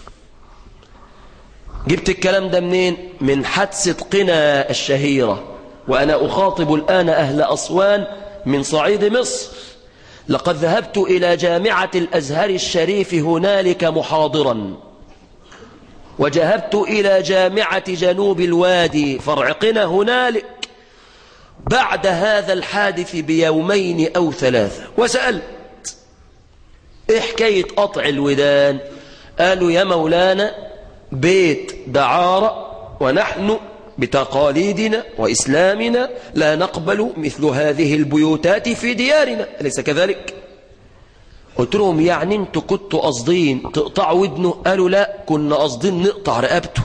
Speaker 2: جبت الكلام ده منين؟ من حادثة قنا الشهيرة. وأنا أخاطب الآن أهل أسوان من صعيد مصر. لقد ذهبت إلى جامعة الأزهر الشريف هنالك محاضرا، وذهبت إلى جامعة جنوب الوادي فرع قنا هنالك بعد هذا الحادث بيومين أو 3، وسألت: إيه حكاية قطع الودان؟ قالوا: يا مولانا بيت دعارة ونحن بتقاليدنا وإسلامنا لا نقبل مثل هذه البيوتات في ديارنا، أليس كذلك؟ قلت لهم: يعني انتوا كنتوا قاصدين تقطعوا ودنه؟ قالوا: لا، كنا قاصدين نقطع رقبته.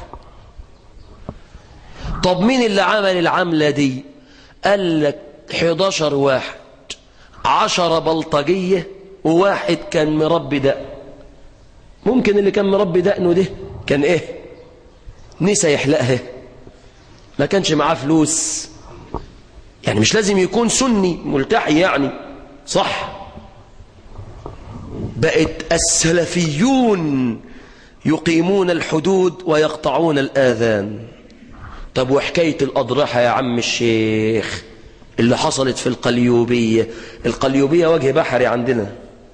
Speaker 2: طب مين اللي عمل العملة دي؟ قال لك 11 واحد، 10 بلطجية وواحد كان مربي دقن. ممكن اللي كان مربي دقنه ده كان ايه؟ نسى يحلقها، ما كانش معاه فلوس، يعني مش لازم يكون سني ملتحي يعني، صح؟ بقت السلفيون يقيمون الحدود ويقطعون الآذان. طب وحكاية الأضرحة يا عم الشيخ اللي حصلت في القليوبية؟ القليوبية وجه بحري عندنا.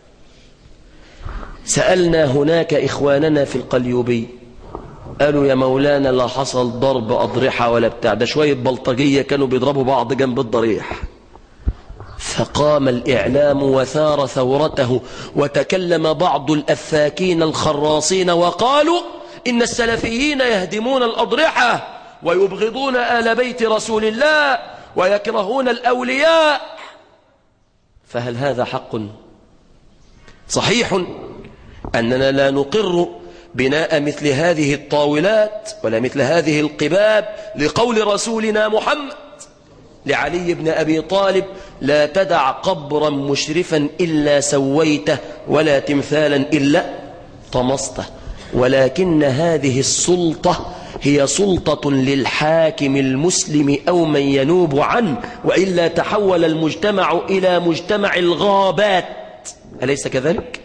Speaker 2: سألنا هناك إخواننا في القليوبية قالوا: يا مولانا لا حصل ضرب أضرحة ولا بتاع، ده شوية بلطجية كانوا بيضربوا بعض جنب الضريح. فقام الإعلام وثار ثورته، وتكلم بعض الأفاكين الخراصين وقالوا: إن السلفيين يهدمون الأضرحة ويبغضون آل بيت رسول الله ويكرهون الأولياء. فهل هذا حق؟ صحيح أننا لا نقر بناء مثل هذه الطاولات ولا مثل هذه القباب لقول رسولنا محمد لعلي بن أبي طالب: لا تدع قبرا مشرفا إلا سويته ولا تمثالا إلا طمسته. ولكن هذه السلطة هي سلطة للحاكم المسلم أو من ينوب عنه، وإلا تحول المجتمع إلى مجتمع الغابات، أليس كذلك؟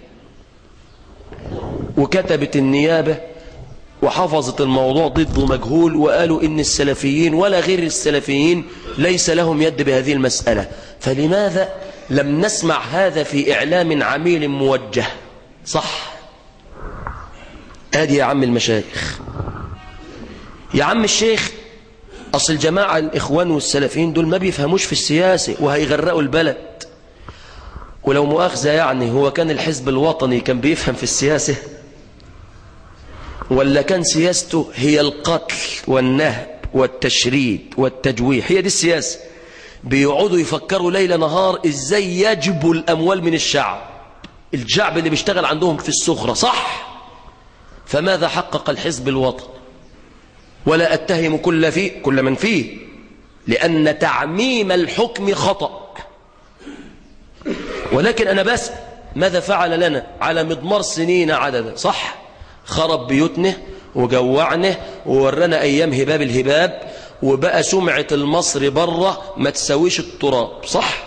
Speaker 2: وكتبت النيابة وحفظت الموضوع ضد مجهول، وقالوا إن السلفيين ولا غير السلفيين ليس لهم يد بهذه المسألة. فلماذا لم نسمع هذا في إعلام عميل موجه؟ صح. ادي يا عم المشايخ. يا عم الشيخ، اصل الجماعة الاخوان والسلفيين دول ما بيفهموش في السياسة وهيغرقوا البلد. ولو مؤاخذة يعني، هو كان الحزب الوطني كان بيفهم في السياسة؟ ولا كان سياسته هي القتل والنهب والتشريد والتجويح؟ هي دي السياسة. بيقعدوا يفكروا ليل نهار ازاي يجبوا الاموال من الشعب اللي بيشتغل عندهم في السخرة. صح. فماذا حقق الحزب الوطني؟ ولا اتهم كل من فيه، لان تعميم الحكم خطأ. ولكن انا بس ماذا فعل لنا على مضمار سنين عددا؟ صح. خرب بيوتنا وجوعنا وورانا ايام هباب الهباب، وبقى سمعة المصري بره ما تسويش التراب. صح.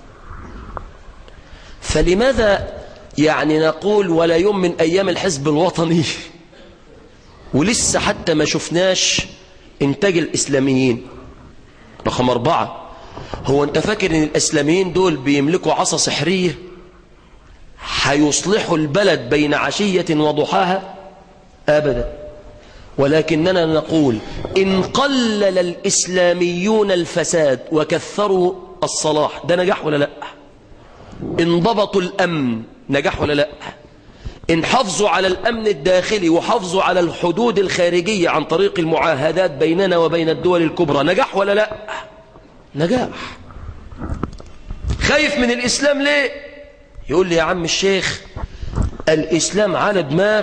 Speaker 2: فلماذا يعني نقول ولا يوم من ايام الحزب الوطني ولسه حتى ما شفناش انتاج الاسلاميين؟ رقم 4، هو انت فاكر ان الاسلاميين دول بيملكوا عصا سحرية هيصلحوا البلد بين عشية وضحاها؟ ابدا. ولكننا نقول إن قلل الإسلاميون الفساد وكثروا الصلاح، ده نجاح ولا لا؟ إن ضبطوا الأمن، نجاح ولا لا؟ إن حافظوا على الأمن الداخلي وحافظوا على الحدود الخارجية عن طريق المعاهدات بيننا وبين الدول الكبرى، نجاح ولا لا؟ نجاح. خايف من الإسلام ليه؟ يقول لي يا عم الشيخ الإسلام على دماغ،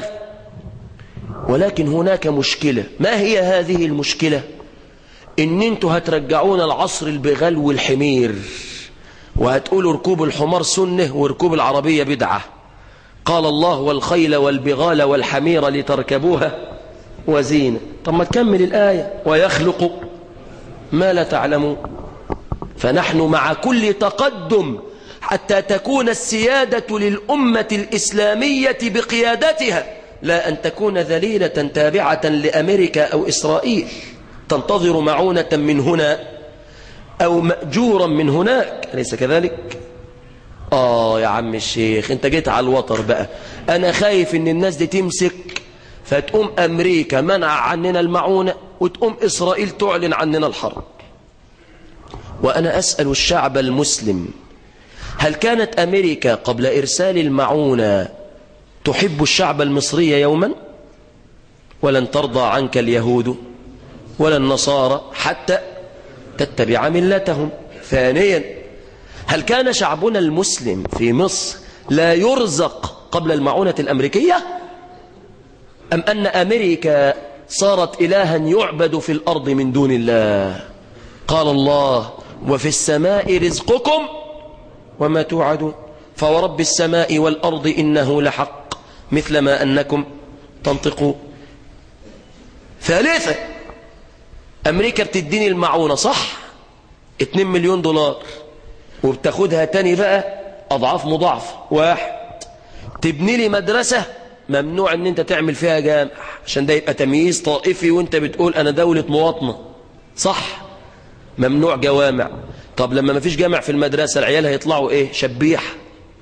Speaker 2: ولكن هناك مشكلة. ما هي هذه المشكلة؟ إن انتوا هترجعونا العصر البغال والحمير، وهتقولوا ركوب الحمار سنة وركوب العربية بدعة. قال الله والخيل والبغال والحمير لتركبوها وزينة. طب ما تكمل الآية، ويخلق ما لا تعلمون. فنحن مع كل تقدم حتى تكون السيادة للأمة الإسلامية بقيادتها، لا أن تكون ذليلة تابعة لأمريكا أو إسرائيل تنتظر معونة من هنا أو مأجورا من هناك. أليس كذلك؟ يا عم الشيخ أنت جيت على الوتر بقى. أنا خايف إن الناس دي تمسك فتقوم أمريكا منع عننا المعونة وتقوم إسرائيل تعلن عننا الحرب. وأنا أسأل الشعب المسلم، هل كانت أمريكا قبل إرسال المعونة تحب الشعب المصري يوما؟ ولن ترضى عنك اليهود ولا النصارى حتى تتبع ملتهم. ثانيا، هل كان شعبنا المسلم في مصر لا يرزق قبل المعونة الأمريكية؟ أم أن أمريكا صارت إلها يعبد في الأرض من دون الله؟ قال الله وفي السماء رزقكم وما توعدون فورب السماء والأرض إنه لحق مثل ما أنكم تنطقون. ثالثا، أمريكا بتديني المعونة صح 2 مليون دولار، وبتاخدها تاني بقى أضعاف مضاعفة. 1، تبني لي مدرسة ممنوع ان انت تعمل فيها جامع عشان ده يبقى تمييز طائفي وانت بتقول انا دولة مواطنة صح، ممنوع جوامع. طب لما ما فيش جامع في المدرسة العيال هيطلعوا ايه؟ شبيح.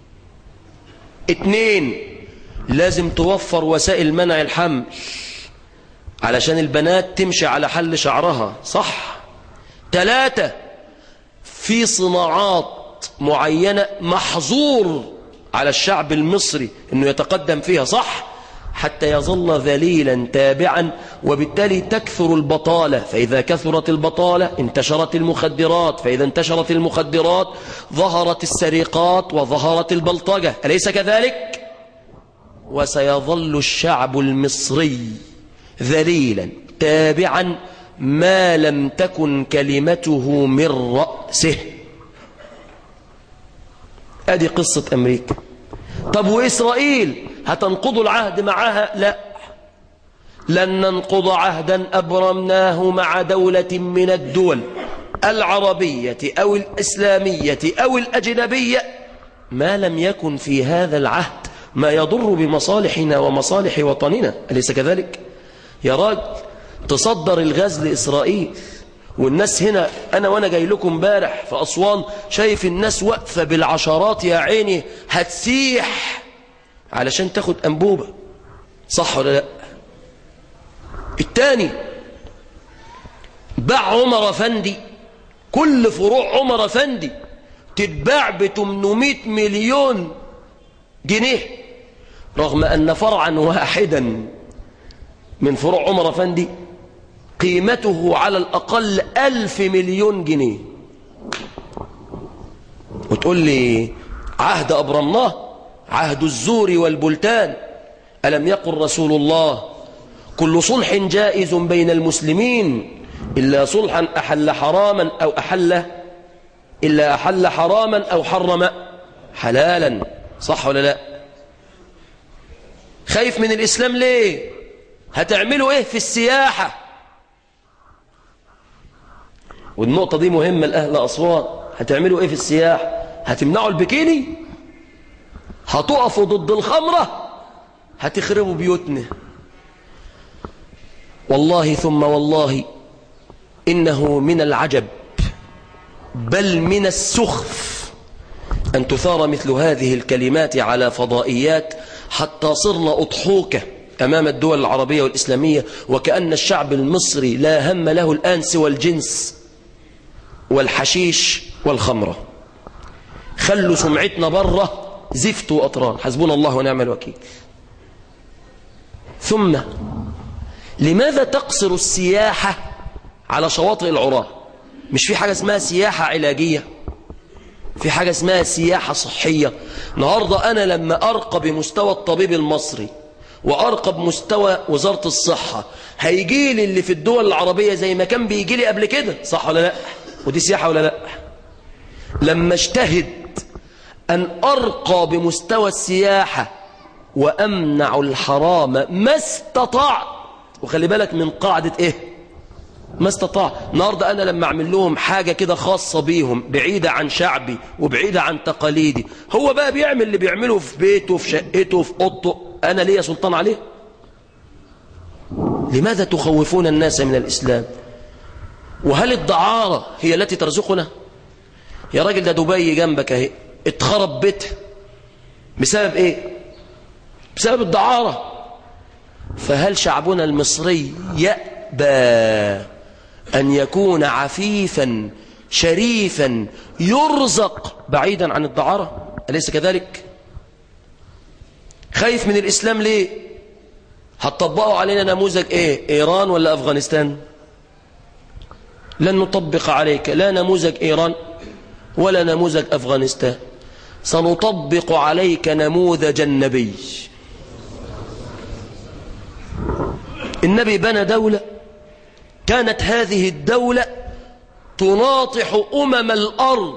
Speaker 2: 2، لازم توفر وسائل منع الحمل علشان البنات تمشي على حل شعرها صح. 3، في صناعات معينة محظور على الشعب المصري انه يتقدم فيها صح، حتى يظل ذليلا تابعا، وبالتالي تكثر البطالة. فإذا كثرت البطالة انتشرت المخدرات، فإذا انتشرت المخدرات ظهرت السرقات وظهرت البلطجة. أليس كذلك؟ وسيظل الشعب المصري ذليلا تابعا ما لم تكن كلمته من رأسه. ادي قصة امريكا. طب واسرائيل هتنقضوا العهد معها؟ لا، لن ننقض عهدا ابرمناه مع دولة من الدول العربية او الاسلامية او الاجنبية ما لم يكن في هذا العهد ما يضر بمصالحنا ومصالح وطننا. أليس كذلك؟ يا راجل تصدر الغاز لإسرائيل، والناس هنا وانا جاي لكم امبارح في أسوان شايف الناس واقفة بالعشرات يا عيني هتسيح علشان تاخد أنبوبة، صح ولا لا؟ الثاني باع عمر أفندي، كل فروع عمر أفندي تتباع ب800 مليون جنيه، رغم أن فرعا واحدا من فروع عمر أفندي قيمته على الأقل 1000 مليون جنيه. وتقول لي عهد أبرمناه، عهد الزور والبلتان. ألم يقل رسول الله كل صلح جائز بين المسلمين إلا صلحا أحل حراما أو أحل حراما أو حرم حلالا، صح ولا لا؟ خايف من الإسلام ليه؟ هتعملوا إيه في السياحة؟ والنقطة دي مهمة لأهل أسوان. هتعملوا إيه في السياحة؟ هتمنعوا البكيني؟ هتقفوا ضد الخمرة؟ هتخربوا بيوتنا. والله ثم والله إنه من العجب بل من السخف أن تثار مثل هذه الكلمات على فضائيات حتى صرنا أضحوكة أمام الدول العربية والإسلامية، وكأن الشعب المصري لا هم له الآن سوى الجنس والحشيش والخمرة. خلوا سمعتنا بره زفت وأطران، حسبنا الله ونعم الوكيل. ثم لماذا تقصر السياحة على شواطئ العراة؟ مش في حاجة اسمها سياحة علاجية؟ في حاجة اسمها سياحة صحية. النهاردة أنا لما أرقى بمستوى الطبيب المصري وأرقى بمستوى وزارة الصحة، هيجي لي اللي في الدول العربية زي ما كان بيجي لي قبل كده، صح ولا لا؟ ودي سياحة ولا لا؟ لما اجتهد أن أرقى بمستوى السياحة وأمنع الحرام ما استطعت، وخلي بالك من قاعدة إيه؟ ما استطاع. النهاردة أنا لما أعمل لهم حاجة كده خاصة بيهم بعيدة عن شعبي وبعيدة عن تقاليدي، هو بقى بيعمل اللي بيعمله في بيته في شقته في أوضته، أنا ليا سلطان عليه؟ لماذا تخوفون الناس من الإسلام؟ وهل الدعارة هي التي ترزقنا؟ يا راجل ده دبي جنبك اهي اتخرب بيتها بسبب ايه؟ بسبب الدعارة. فهل شعبنا المصري يأبى أن يكون عفيفا شريفا يرزق بعيدا عن الدعارة؟ أليس كذلك؟ خايف من الإسلام ليه؟ هتطبقوا علينا نموذج ايه؟ إيران ولا أفغانستان؟ لن نطبق عليك لا نموذج إيران ولا نموذج أفغانستان، سنطبق عليك نموذج النبي. النبي بنى دولة كانت هذه الدولة تناطح الأرض،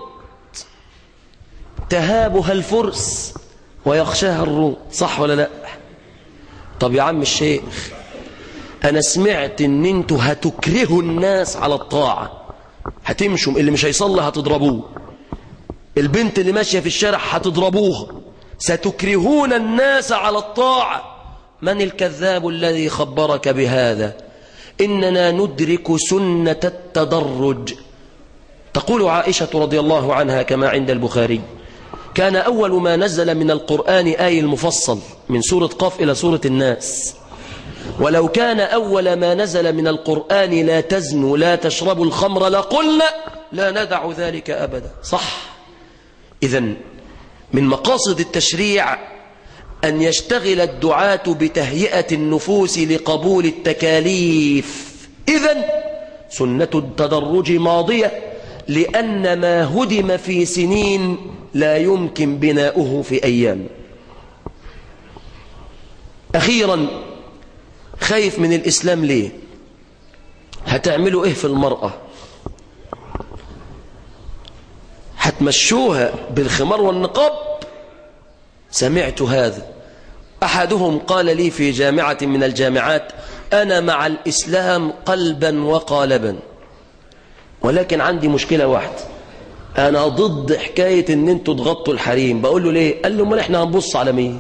Speaker 2: تهابها الفرس ويخشاها الروم، صح ولا لا؟ طب يا عم الشيخ، أنا سمعت إن انتوا هتكرهوا الناس على الطاعة، هتمشوا اللي مش هيصلي هتضربوه، البنت اللي ماشية في الشارع هتضربوها، ستكرهون الناس على الطاعة. من الكذاب الذي خبرك بهذا؟ إننا ندرك سنة التدرج. تقول عائشة رضي الله عنها كما عند البخاري: كان أول ما نزل من القرآن آي المفصل من سورة قاف إلى سورة الناس، ولو كان أول ما نزل من القرآن لا تزنوا لا تشربوا الخمر لقلنا لا ندع ذلك أبدا، صح؟ إذن من مقاصد التشريع أن يشتغل الدعاة بتهيئة النفوس لقبول التكاليف. إذن سنة التدرج ماضية، لأن ما هدم في سنين لا يمكن بناؤه في أيام. أخيرا، خايف من الإسلام ليه؟ هتعملوا إيه في المرأة؟ هتمشوها بالخمار والنقاب؟ سمعت هذا. أحدهم قال لي في جامعة من الجامعات: أنا مع الإسلام قلبا وقالبا، ولكن عندي مشكلة واحدة، أنا ضد حكاية إن أنتوا تغطوا الحريم. بقول له ليه؟ قال له: ما إحنا هنبص على مين؟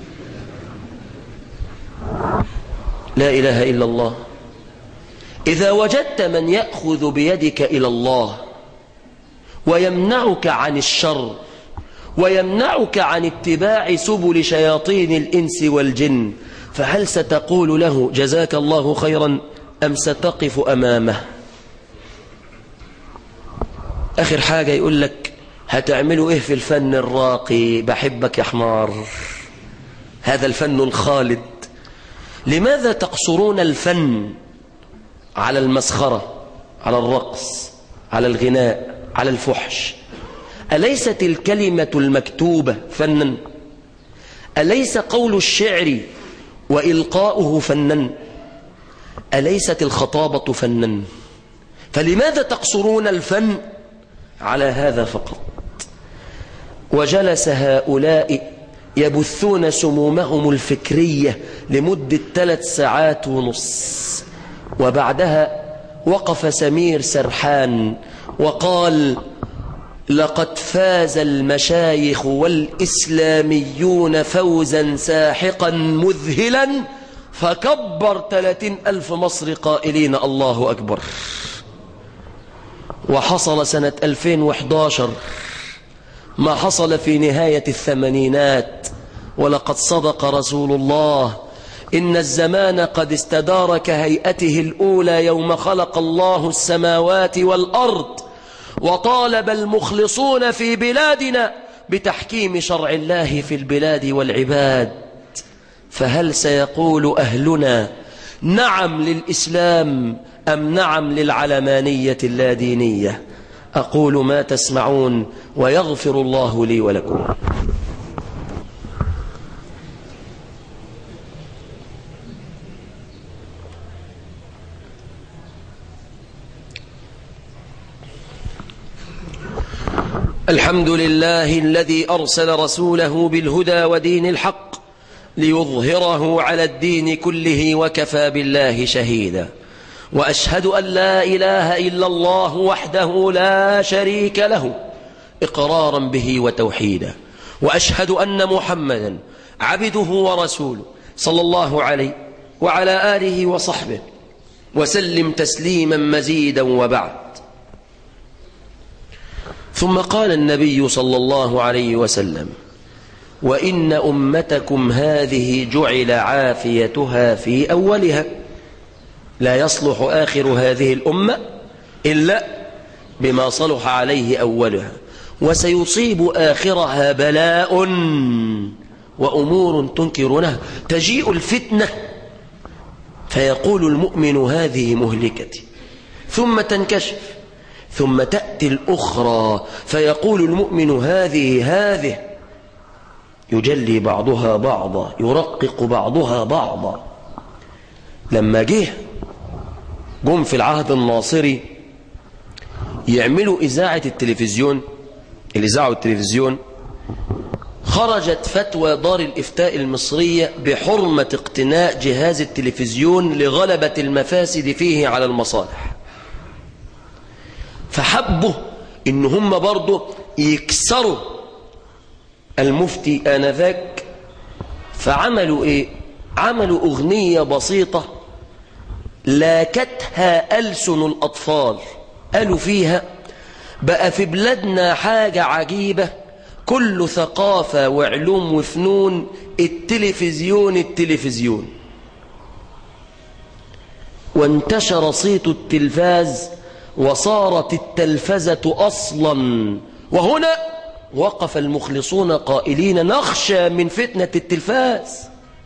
Speaker 2: لا إله إلا الله. إذا وجدت من يأخذ بيدك إلى الله ويمنعك عن الشر ويمنعك عن اتباع سبل شياطين الإنس والجن، فهل ستقول له جزاك الله خيرا أم ستقف أمامه؟ آخر حاجة يقول لك هتعملوا إيه في الفن الراقي؟ بحبك يا حمار، هذا الفن الخالد. لماذا تقصرون الفن على المسخرة، على الرقص، على الغناء، على الفحش؟ أليست الكلمة المكتوبة فنا؟ أليس قول الشعر وإلقاؤه فنا؟ أليست الخطابة فنا؟ فلماذا تقصرون الفن على هذا فقط؟ وجلس هؤلاء يبثون سمومهم الفكرية لمدة 3 ساعات ونص، وبعدها وقف سمير سرحان وقال: لقد فاز المشايخ والإسلاميون فوزا ساحقا مذهلا، فكبر 30,000 مصري قائلين الله أكبر. وحصل سنة 2011 ما حصل في نهاية الثمانينات، ولقد صدق رسول الله: إن الزمان قد استدار كهيئته الأولى يوم خلق الله السماوات والأرض، وطالب المخلصون في بلادنا بتحكيم شرع الله في البلاد والعباد. فهل سيقول أهلنا نعم للإسلام أم نعم للعلمانية اللادينية؟ أقول ما تسمعون، ويغفر الله لي ولكم. الحمد لله الذي أرسل رسوله بالهدى ودين الحق ليظهره على الدين كله، وكفى بالله شهيدا. وأشهد أن لا إله إلا الله وحده لا شريك له إقرارا به وتوحيدا، وأشهد أن محمدا عبده ورسوله صلى الله عليه وعلى آله وصحبه وسلم تسليما مزيدا. وبعد، ثم قال النبي صلى الله عليه وسلم: وإن أمتكم هذه جعل عافيتها في أولها، لا يصلح آخر هذه الأمة إلا بما صلح عليه أولها، وسيصيب آخرها بلاء وأمور تنكرونها. تجيء الفتنة فيقول المؤمن هذه مهلكتي، ثم تنكشف، ثم تأتي الأخرى فيقول المؤمن هذه يجلي بعضها بعضا، يرقق بعضها بعضا. لما جم في العهد الناصري يعملوا إذاعة التلفزيون، الإذاعة والتلفزيون، خرجت فتوى دار الإفتاء المصرية بحرمة اقتناء جهاز التلفزيون لغلبة المفاسد فيه على المصالح. فحبوا إن هم برضو يكسروا المفتي آنذاك، فعملوا إيه؟ عملوا أغنية بسيطة لاكتها ألسن الأطفال، قالوا فيها: بقى في بلادنا حاجة عجيبة، كل ثقافة وعلوم وفنون، التلفزيون. وانتشر صيت التلفاز وصارت التلفزة أصلا. وهنا وقف المخلصون قائلين: نخشى من فتنة التلفاز.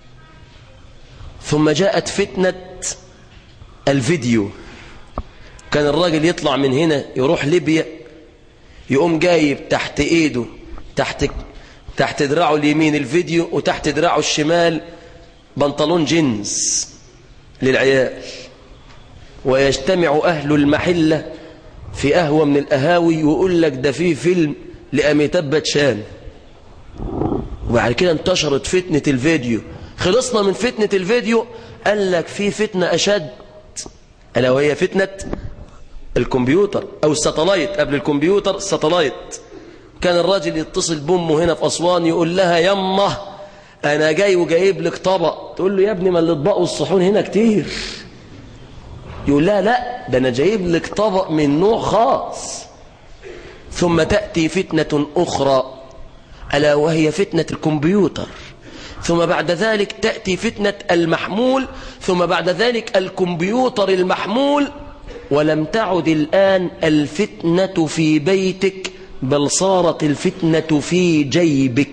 Speaker 2: ثم جاءت فتنة الفيديو. كان الراجل يطلع من هنا يروح ليبيا، يقوم جايب تحت ايده تحت دراعه اليمين الفيديو، وتحت دراعه الشمال بنطلون جينز للعيال، ويجتمع أهل المحلة في قهوة من القهاوي ويقول لك ده فيه فيلم لأميتاب باتشان. وبعد كده انتشرت فتنة الفيديو. خلصنا من فتنة الفيديو، قال لك في فتنة أشد، ألا وهي فتنة الكمبيوتر أو الساتلايت. قبل الكمبيوتر الساتلايت. كان الراجل يتصل بأمه هنا في أسوان يقول لها: يمه أنا جاي وجايب لك طبق. تقول له: يا ابني ما الأطباق والصحون هنا كتير. يقول لها: لا، ده أنا جايب لك طبق من نوع خاص. ثم تأتي فتنة أخرى، ألا وهي فتنة الكمبيوتر، ثم بعد ذلك تأتي فتنة المحمول، ثم بعد ذلك الكمبيوتر المحمول، ولم تعد الآن الفتنة في بيتك، بل صارت الفتنة في جيبك.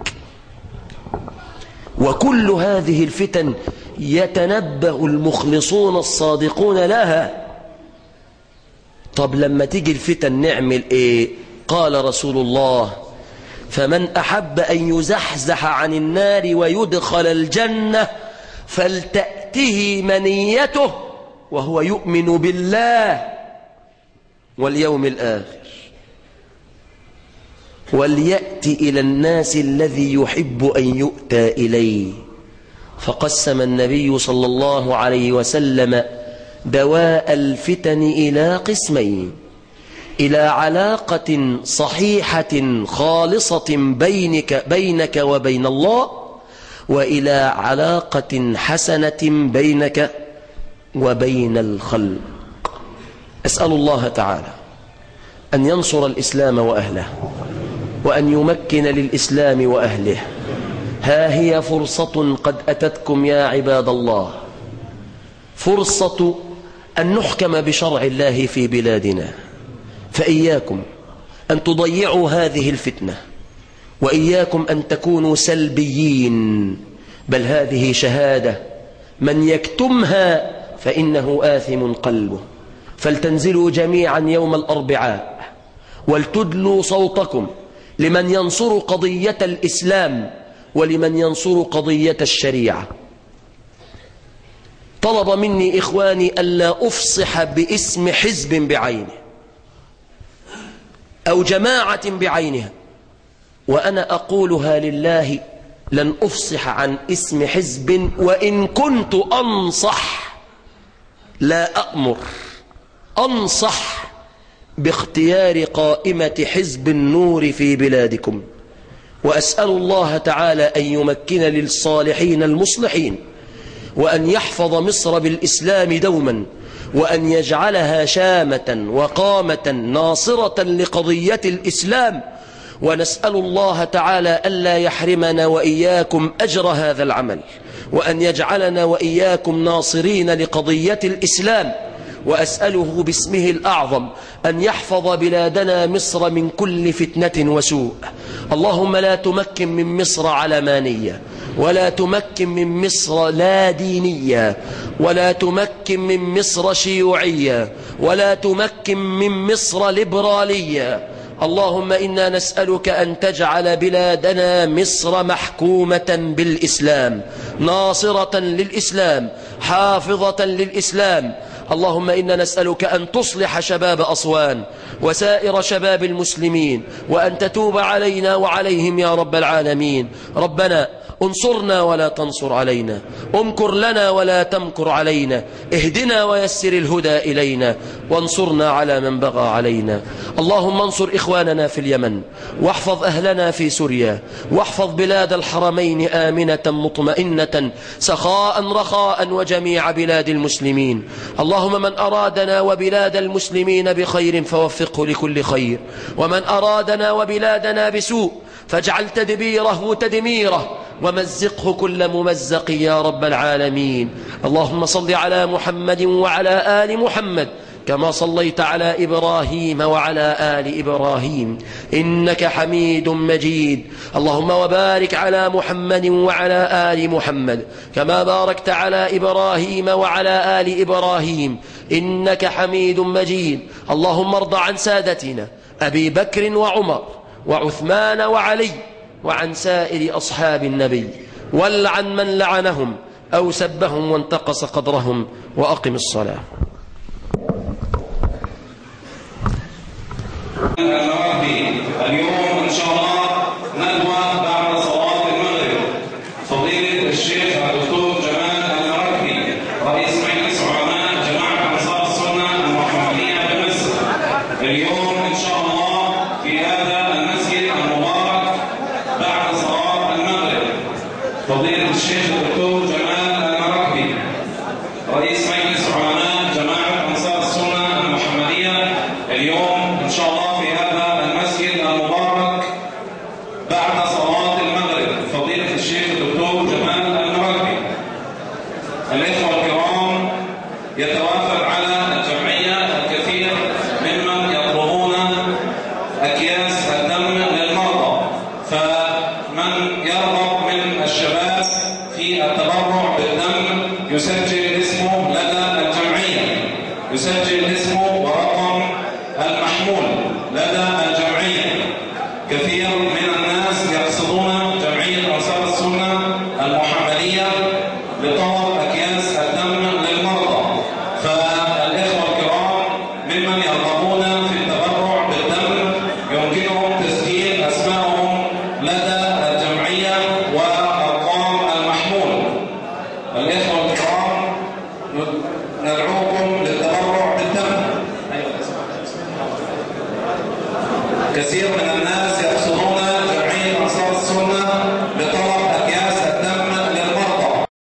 Speaker 2: وكل هذه الفتن يتنبه المخلصون الصادقون لها. طب لما تيجي الفتن نعمل ايه؟ قال رسول الله: فمن أحب أن يزحزح عن النار ويدخل الجنة فلتأته منيته وهو يؤمن بالله واليوم الآخر، وليأتي إلى الناس الذي يحب أن يؤتى إليه. فقسم النبي صلى الله عليه وسلم دواء الفتن إلى قسمين: إلى علاقة صحيحة خالصة بينك وبين الله، وإلى علاقة حسنة بينك وبين الخلق. أسأل الله تعالى أن ينصر الإسلام وأهله، وأن يمكن للإسلام وأهله. ها هي فرصة قد أتتكم يا عباد الله، فرصة أن نحكم بشرع الله في بلادنا، فإياكم أن تضيعوا هذه الفتنة، وإياكم أن تكونوا سلبيين، بل هذه شهادة من يكتمها فإنه آثم قلبه. فلتنزلوا جميعا يوم الأربعاء ولتدلوا صوتكم لمن ينصر قضية الإسلام ولمن ينصر قضية الشريعة. طلب مني إخواني ألا أفصح باسم حزب بعينه أو جماعة بعينها، وأنا أقولها لله: لن أفصح عن اسم حزب، وإن كنت أنصح لا أأمر، أنصح باختيار قائمة حزب النور في بلادكم. وأسأل الله تعالى أن يمكن للصالحين المصلحين، وأن يحفظ مصر بالإسلام دوما، وأن يجعلها شامة وقامة ناصرة لقضية الإسلام. ونسأل الله تعالى ألا يحرمنا وإياكم أجر هذا العمل، وأن يجعلنا وإياكم ناصرين لقضية الإسلام. وأسأله باسمه الأعظم أن يحفظ بلادنا مصر من كل فتنة وسوء. اللهم لا تمكن من مصر علمانية، ولا تمكن من مصر لا دينية، ولا تمكن من مصر شيوعية، ولا تمكن من مصر ليبرالية. اللهم إنا نسألك أن تجعل بلادنا مصر محكومة بالإسلام، ناصرة للإسلام، حافظة للإسلام. اللهم إنا نسألك أن تصلح شباب أسوان وسائر شباب المسلمين، وأن تتوب علينا وعليهم يا رب العالمين. ربنا انصرنا ولا تنصر علينا، امكر لنا ولا تمكر علينا، اهدنا ويسر الهدى إلينا، وانصرنا على من بغى علينا. اللهم انصر إخواننا في اليمن، واحفظ أهلنا في سوريا، واحفظ بلاد الحرمين آمنة مطمئنة سخاء رخاء وجميع بلاد المسلمين. اللهم من أرادنا وبلاد المسلمين بخير فوفقه لكل خير، ومن أرادنا وبلادنا بسوء فاجعل تدبيره تدميره، ومزقه كل ممزق يا رب العالمين. اللهم صل على محمد وعلى آل محمد كما صليت على إبراهيم وعلى آل إبراهيم إنك حميد مجيد. اللهم وبارك على محمد وعلى آل محمد كما باركت على إبراهيم وعلى آل إبراهيم إنك حميد مجيد. اللهم ارض عن سادتنا أبي بكر وعمر وعثمان وعلي، وعن سائر أصحاب النبي، ولعن من لعنهم أو سبهم وانتقص قدرهم. وأقم الصلاة.
Speaker 3: اليوم إن شاء الله ندوة بعد صلاة المغرب. فضيلة الشيخ الدكتور جمال المراكبي رئيس مجلس علماء جماعة أنصار السنة المحمدية بمصر، اليوم إن شاء الله في هذا المسجد المبارك بعد صلاة المغرب. فضيلة الشيخ الدكتور جمال المراكبي رئيس مجلس علماء جماعة يسجل اسمه لدى الجمعية، يسجل اسمه ورقم المحمول لدى الجمعية. كثير من الناس يقصدون جمعية أنصار السنة المحمدية لطلب أكياس الدم للمرضى، فالإخوة الكرام ممن يرغبون في التبرع بالدم يمكنهم تسجيل أسمائهم لدى الجمعية وأرقام المحمول. الإخوة الكرام ندعوكم للتبرع بالدم. كثير من